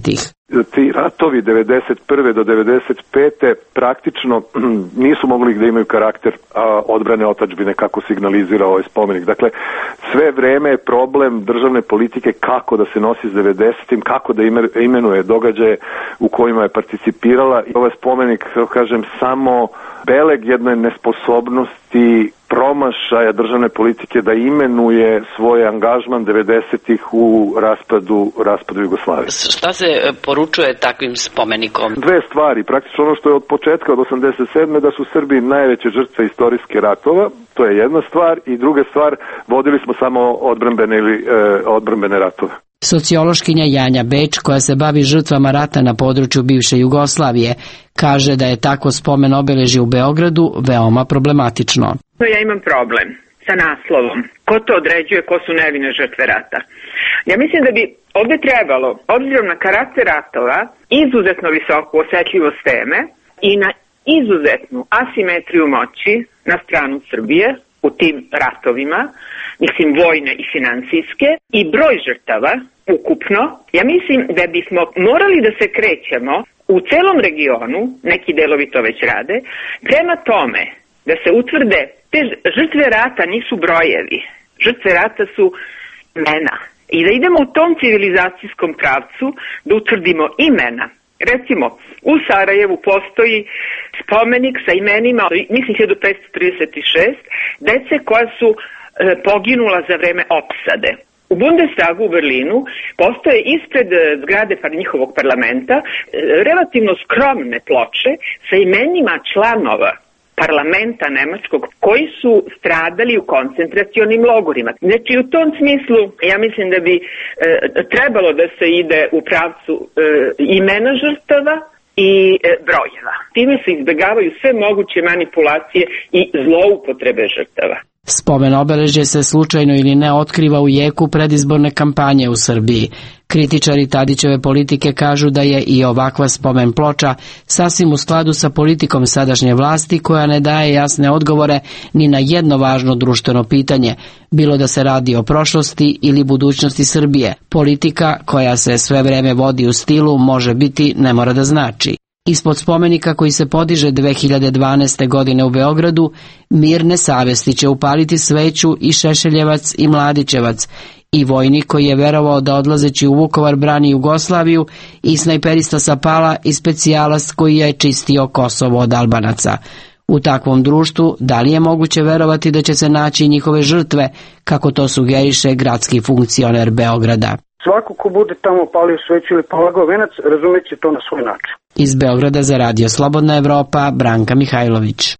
Ti ratovi devedeset prve do devedeset pete praktično nisu mogli da imaju karakter a, odbrane otadžbine kako signalizira ovaj spomenik. Dakle, sve vreme je problem državne politike kako da se nosi s devedesetim, kako da imenuje događaje u kojima je participirala. I ovaj spomenik, kažem, samo beleg jedne nesposobnosti promašaja državne politike da imenuje svoj angažman devedesetih u raspadu, raspadu Jugoslavije. Šta se poručuje takvim spomenikom? Dve stvari. Praktično ono što je od početka od osamdeset sedme da su Srbi najveće žrtve istorijske ratova, to je jedna stvar, i druga stvar, vodili smo samo odbrambene ili e, odbrambene ratove. Sociološkinja Janja Beč, koja se bavi žrtvama rata na području bivše Jugoslavije, kaže da je tako spomen obeležje u Beogradu veoma problematično. Ja imam problem sa naslovom. Ko to određuje, ko su nevine žrtve rata? Ja mislim da bi ovdje trebalo, obzirom na karakter ratova, izuzetno visoku osetljivost teme i na izuzetnu asimetriju moći na stranu Srbije u tim ratovima, mislim vojne i financijske, i broj žrtava ukupno, ja mislim da bismo morali da se krećemo u celom regionu, neki delovi to već rade, prema tome da se utvrde te žrtve rata nisu brojevi, žrtve rata su imena. I da idemo u tom civilizacijskom pravcu da utvrdimo imena. Recimo, u Sarajevu postoji spomenik sa imenima, mislim hiljadu petsto trideset šest, dece koja su e, poginula za vreme opsade. U Bundestagu u Berlinu postoje ispred zgrade par njihovog parlamenta e, relativno skromne ploče sa imenima članova parlamenta nemačkog koji su stradali u koncentracionim logorima. Znači u tom smislu ja mislim da bi e, trebalo da se ide u pravcu e, imena žrtava i e, brojeva. Time se izbjegavaju sve moguće manipulacije i zloupotrebe žrtava. Spomen obeležje se slučajno ili ne otkriva u jeku predizborne kampanje u Srbiji. Kritičari Tadićeve politike kažu da je i ovakva spomen ploča sasvim u skladu sa politikom sadašnje vlasti koja ne daje jasne odgovore ni na jedno važno društveno pitanje, bilo da se radi o prošlosti ili budućnosti Srbije. Politika koja se sve vreme vodi u stilu može biti, ne mora da znači. Ispod spomenika koji se podiže dve hiljade dvanaeste. godine u Beogradu, mirne savesti će upaliti sveću i Šešeljevac i Mladićevac, i vojnik koji je verovao da odlazeći u Vukovar brani Jugoslaviju, i snajperista sa Pala i specijalac koji je čistio Kosovo od Albanaca. U takvom društvu, da li je moguće verovati da će se naći njihove žrtve, kako to sugeriše gradski funkcioner Beograda? Svako ko bude tamo palio sveću ili polagao venac, razumeće to na svoj način. Iz Beograda za Radio Slobodna Evropa, Branka Mihajlović.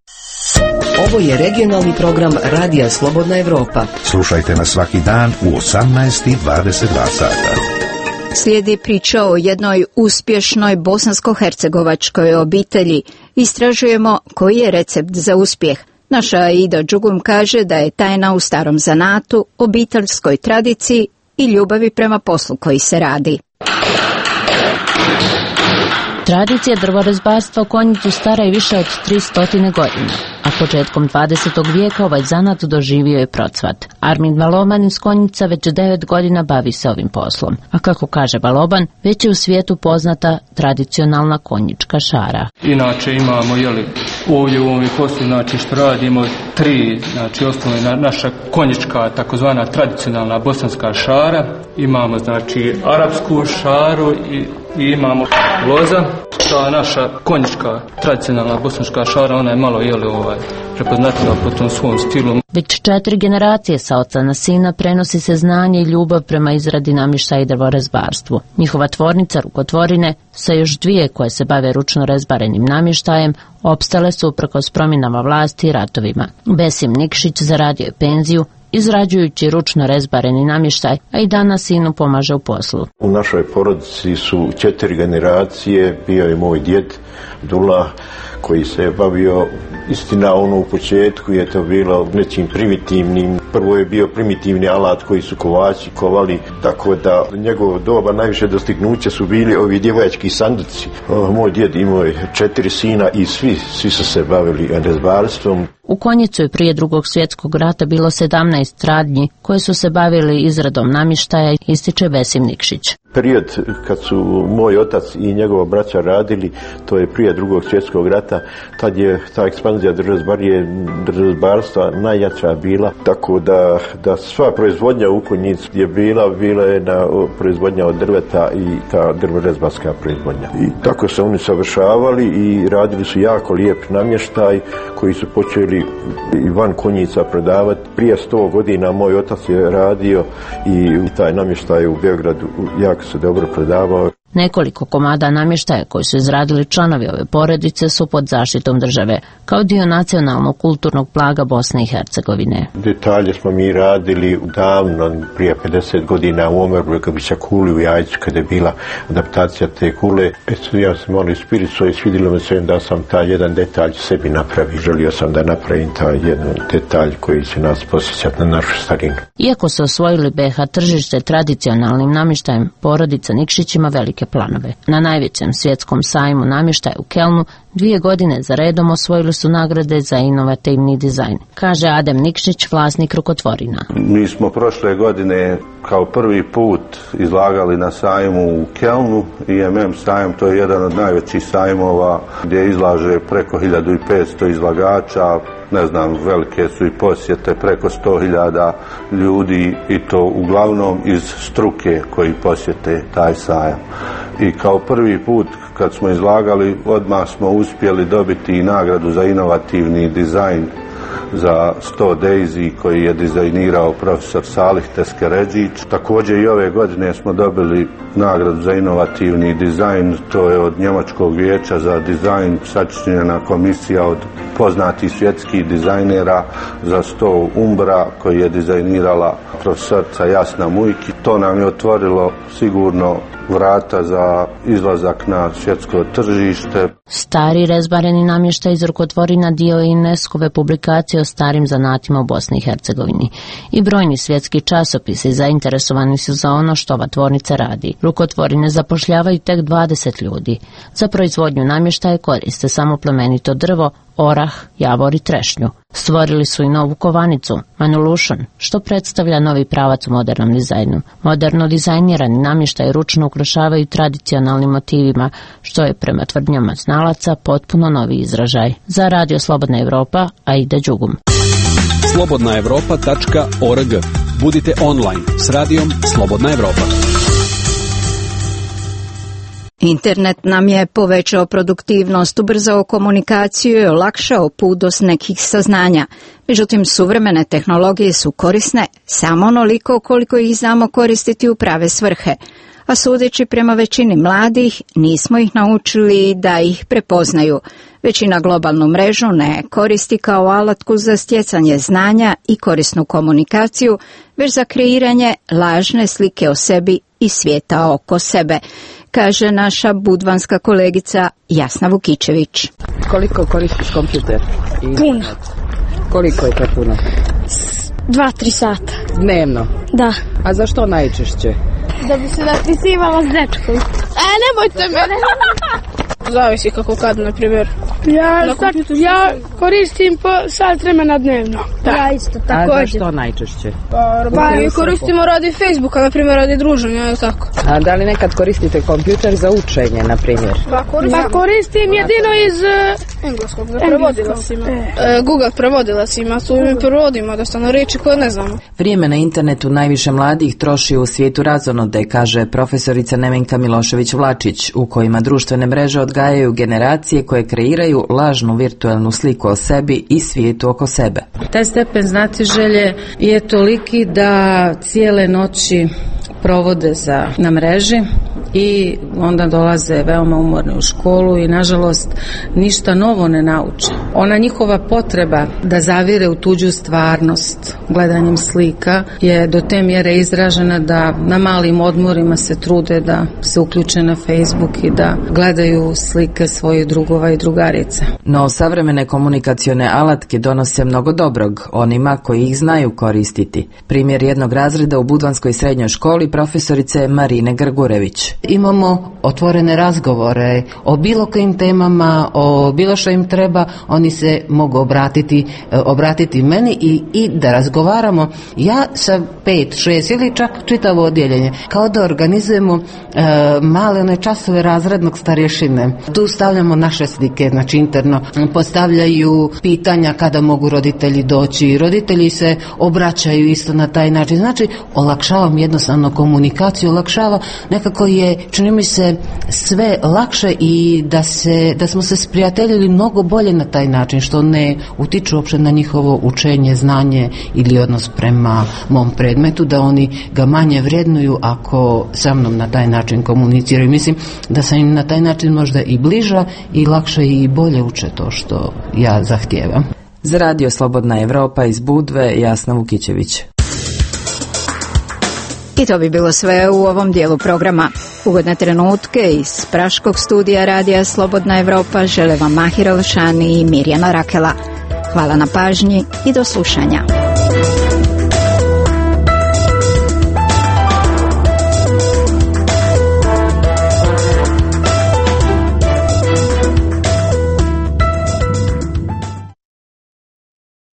Ovo je regionalni program Radija Slobodna Evropa. Slušajte nas svaki dan u osamnaest i dvadeset dva sata. Slijedi priča o jednoj uspješnoj bosansko-hercegovačkoj obitelji. Istražujemo koji je recept za uspjeh. Naša Aida Đugum kaže da je tajna u starom zanatu, obiteljskoj tradiciji i ljubavi prema poslu koji se radi. Tradicija drvorezbarstva u Konjicu stara je više od tristo godina, a početkom dvadesetog vijeka ovaj zanat doživio je procvat. Armin Valoban iz Konjica već devet godina bavi se ovim poslom, a kako kaže Valoban, već je u svijetu poznata tradicionalna konjička šara. Inače imamo, jeli, ovdje u ovom poslu, znači što radimo, tri, znači osnovna naša konjička, takozvana tradicionalna bosanska šara, imamo znači arapsku šaru i i imamo loza. Ta naša konjička tradicionalna bosanska šara, ona je malo jeli ovaj prepoznatljiva po tom svom stilu. Već četiri generacije sa oca na sina prenosi se znanje i ljubav prema izradi namještaja i drvorezbarstvu. Njihova tvornica rukotvorine sa još dvije koje se bave ručno rezbarenim namještajem opstale su uprkos promjenama vlasti i ratovima. Besim Nikšić zaradio je penziju izrađujući ručno rezbareni namještaj, a i danas sinu pomaže u poslu. U našoj porodici su četiri generacije, bio je moj djed Dula koji se je bavio, istina ono u početku je to bilo nečim primitivnim. Prvo je bio primitivni alat koji su kovači kovali, tako da njegovo doba najviše dostignuće su bili ovi djevojački sanduci. O, moj djed imao je četiri sina i svi, svi su se bavili rezbarstvom. U Konjicu je prije drugog svjetskog rata bilo sedamnaest radnji koje su se bavili izradom namještaja, ističe Besim Nikšić. Period kad su moj otac i njegova braća radili, to je prije drugog svjetskog rata, tad je ta ekspanzija drvozbarstva najjača bila, tako da, da sva proizvodnja u Konjicu je bila, bila je na proizvodnja od drveta i ta drvorezbarska proizvodnja. I tako se oni savršavali i radili su jako lijep namještaj koji su počeli i van Konjica prodavati. Prije sto godina moj otac je radio i taj namještaj u Beogradu jako se dobro prodavao. Nekoliko komada namještaja koji su izradili članovi ove porodice su pod zaštitom države, kao dio nacionalnog kulturnog blaga Bosne i Hercegovine. Detalje smo mi radili davno, prije pedeset godina u Omerbrojkovića kuli u Jajcu, kada je bila adaptacija te kule. Eto, ja sam malo ispiricao i svidilo mi se da sam taj jedan detalj sebi napravio. Želio sam da napravim taj jedan detalj koji će nas posjećati na našu starinu. Iako su osvojili B iH tržište tradicionalnim namještajem, porodica Nikšić ima velike planove. Na najvećem svjetskom sajmu namještaja u Kelnu dvije godine za redom osvojili su nagrade za inovativni dizajn, kaže Adem Nikšić, vlasnik rukotvorina. Mi smo prošle godine kao prvi put izlagali na sajmu u Kelnu. I M M sajam, to je jedan od najvećih sajmova gdje izlaže preko hiljadu petsto izlagača. Ne znam, velike su i posjete, preko sto hiljada ljudi i to uglavnom iz struke koji posjete taj sajam. I kao prvi put kad smo izlagali, odmah smo uspjeli dobiti i nagradu za inovativni dizajn za sto Daisy koji je dizajnirao profesor Salih Teskeređić. Također i ove godine smo dobili nagradu za inovativni dizajn, to je od Njemačkog vijeća za dizajn, sačinjena komisija od poznatih svjetskih dizajnera za sto Umbra koji je dizajnirala profesorca Jasna Mujki. To nam je otvorilo sigurno vrata za izlazak na svjetsko tržište. Stari rezbareni namještaj iz rukotvorina dio je UNESCO-ve publikacije o starim zanatima u Bosni i Hercegovini. I brojni svjetski časopisi zainteresovani su za ono što ova tvornica radi. Rukotvorine zapošljavaju tek dvadeset ljudi. Za proizvodnju namještaja koriste samo plemenito drvo, orah, javor i trešnju. Stvorili su i novu kovanicu, Manolution, što predstavlja novi pravac u modernom dizajnu. Moderno dizajnirani namještaj ručno ukrašavaju tradicionalnim motivima, što je prema tvrdnjama znalaca potpuno novi izražaj. Za Radio Slobodna Evropa, Aida Đugum. slobodna evropa tačka org. Budite online s radijom Slobodna Evropa. Internet nam je povećao produktivnost, ubrzao komunikaciju i olakšao put do nekih saznanja. Međutim, suvremene tehnologije su korisne samo onoliko koliko ih znamo koristiti u prave svrhe. A sudeći prema većini mladih, nismo ih naučili da ih prepoznaju. Većina globalnu mrežu ne koristi kao alatku za stjecanje znanja i korisnu komunikaciju, već za kreiranje lažne slike o sebi i svijeta oko sebe, kaže naša budvanska kolegica Jasna Vukičević. Koliko koristiš kompjuter? Puno. Koliko je to puno? Dva, tri sata. Dnevno? Da. A zašto najčešće? Da bi se napisivala s dečkom. E, nemojte mene! Zavisi kako kad, na primjer. Ja, sad, ja koristim po sat vremena dnevno. Da. Ja isto također. A zašto najčešće? Pa, pa mi koristimo radi Facebooka, na primjer radi druženja, je tako. A da li nekad koristite kompjuter za učenje, na primjer? Pa koristim, pa koristim jedino iz uh, engleskog, za prevodilac ima. E. E, Google prevodilac ima, tu mi prevodimo dosta riječi koje ne znamo. Vrijeme na internetu najviše mladih troši u svijetu razonode, kaže profesorica Nevenka Milošević-Vlačić, u kojima društvene mreže odgajaju generacije koje kreiraju lažnu virtualnu sliku o sebi i svijetu oko sebe. Taj stepen znatiželje je toliki da cijele noći provode za, na mreži i onda dolaze veoma umorni u školu i nažalost ništa novo ne nauče. Ona njihova potreba da zavire u tuđu stvarnost gledanjem slika je do te mjere izražena da na malim odmorima se trude da se uključe na Facebook i da gledaju slike svojih drugova i drugarica. No savremene komunikacione alatke donose mnogo dobrog onima koji ih znaju koristiti. Primjer jednog razreda u budvanskoj srednjoj školi profesorice Marine Grgurević. imamo otvorene razgovore o bilo kojim temama, o bilo što im treba, oni se mogu obratiti, obratiti meni i, i da razgovaramo. Ja sa pet, šest ili čak čitavo odjeljenje, kao da organizujemo e, male one časove razrednog starješine. Tu stavljamo naše slike, znači interno postavljaju pitanja kada mogu roditelji doći. Roditelji se obraćaju isto na taj način. Znači, olakšavam jednostavno komunikaciju, olakšava, nekako je, čini mi se, sve lakše i da, se, da smo se sprijateljili mnogo bolje na taj način, što ne utiču uopće na njihovo učenje, znanje ili odnos prema mom predmetu, da oni ga manje vrednuju ako sa mnom na taj način komuniciraju. Mislim da sam im na taj način možda i bliža i lakše i bolje uče to što ja zahtijevam. Za Radio Slobodna Evropa iz Budve, Jasna Vukićević. I to bi bilo sve u ovom dijelu programa. Ugodne trenutke iz praškog studija Radija Slobodna Evropa žele vam Mahir Alšani i Mirjana Rakela. Hvala na pažnji i do slušanja.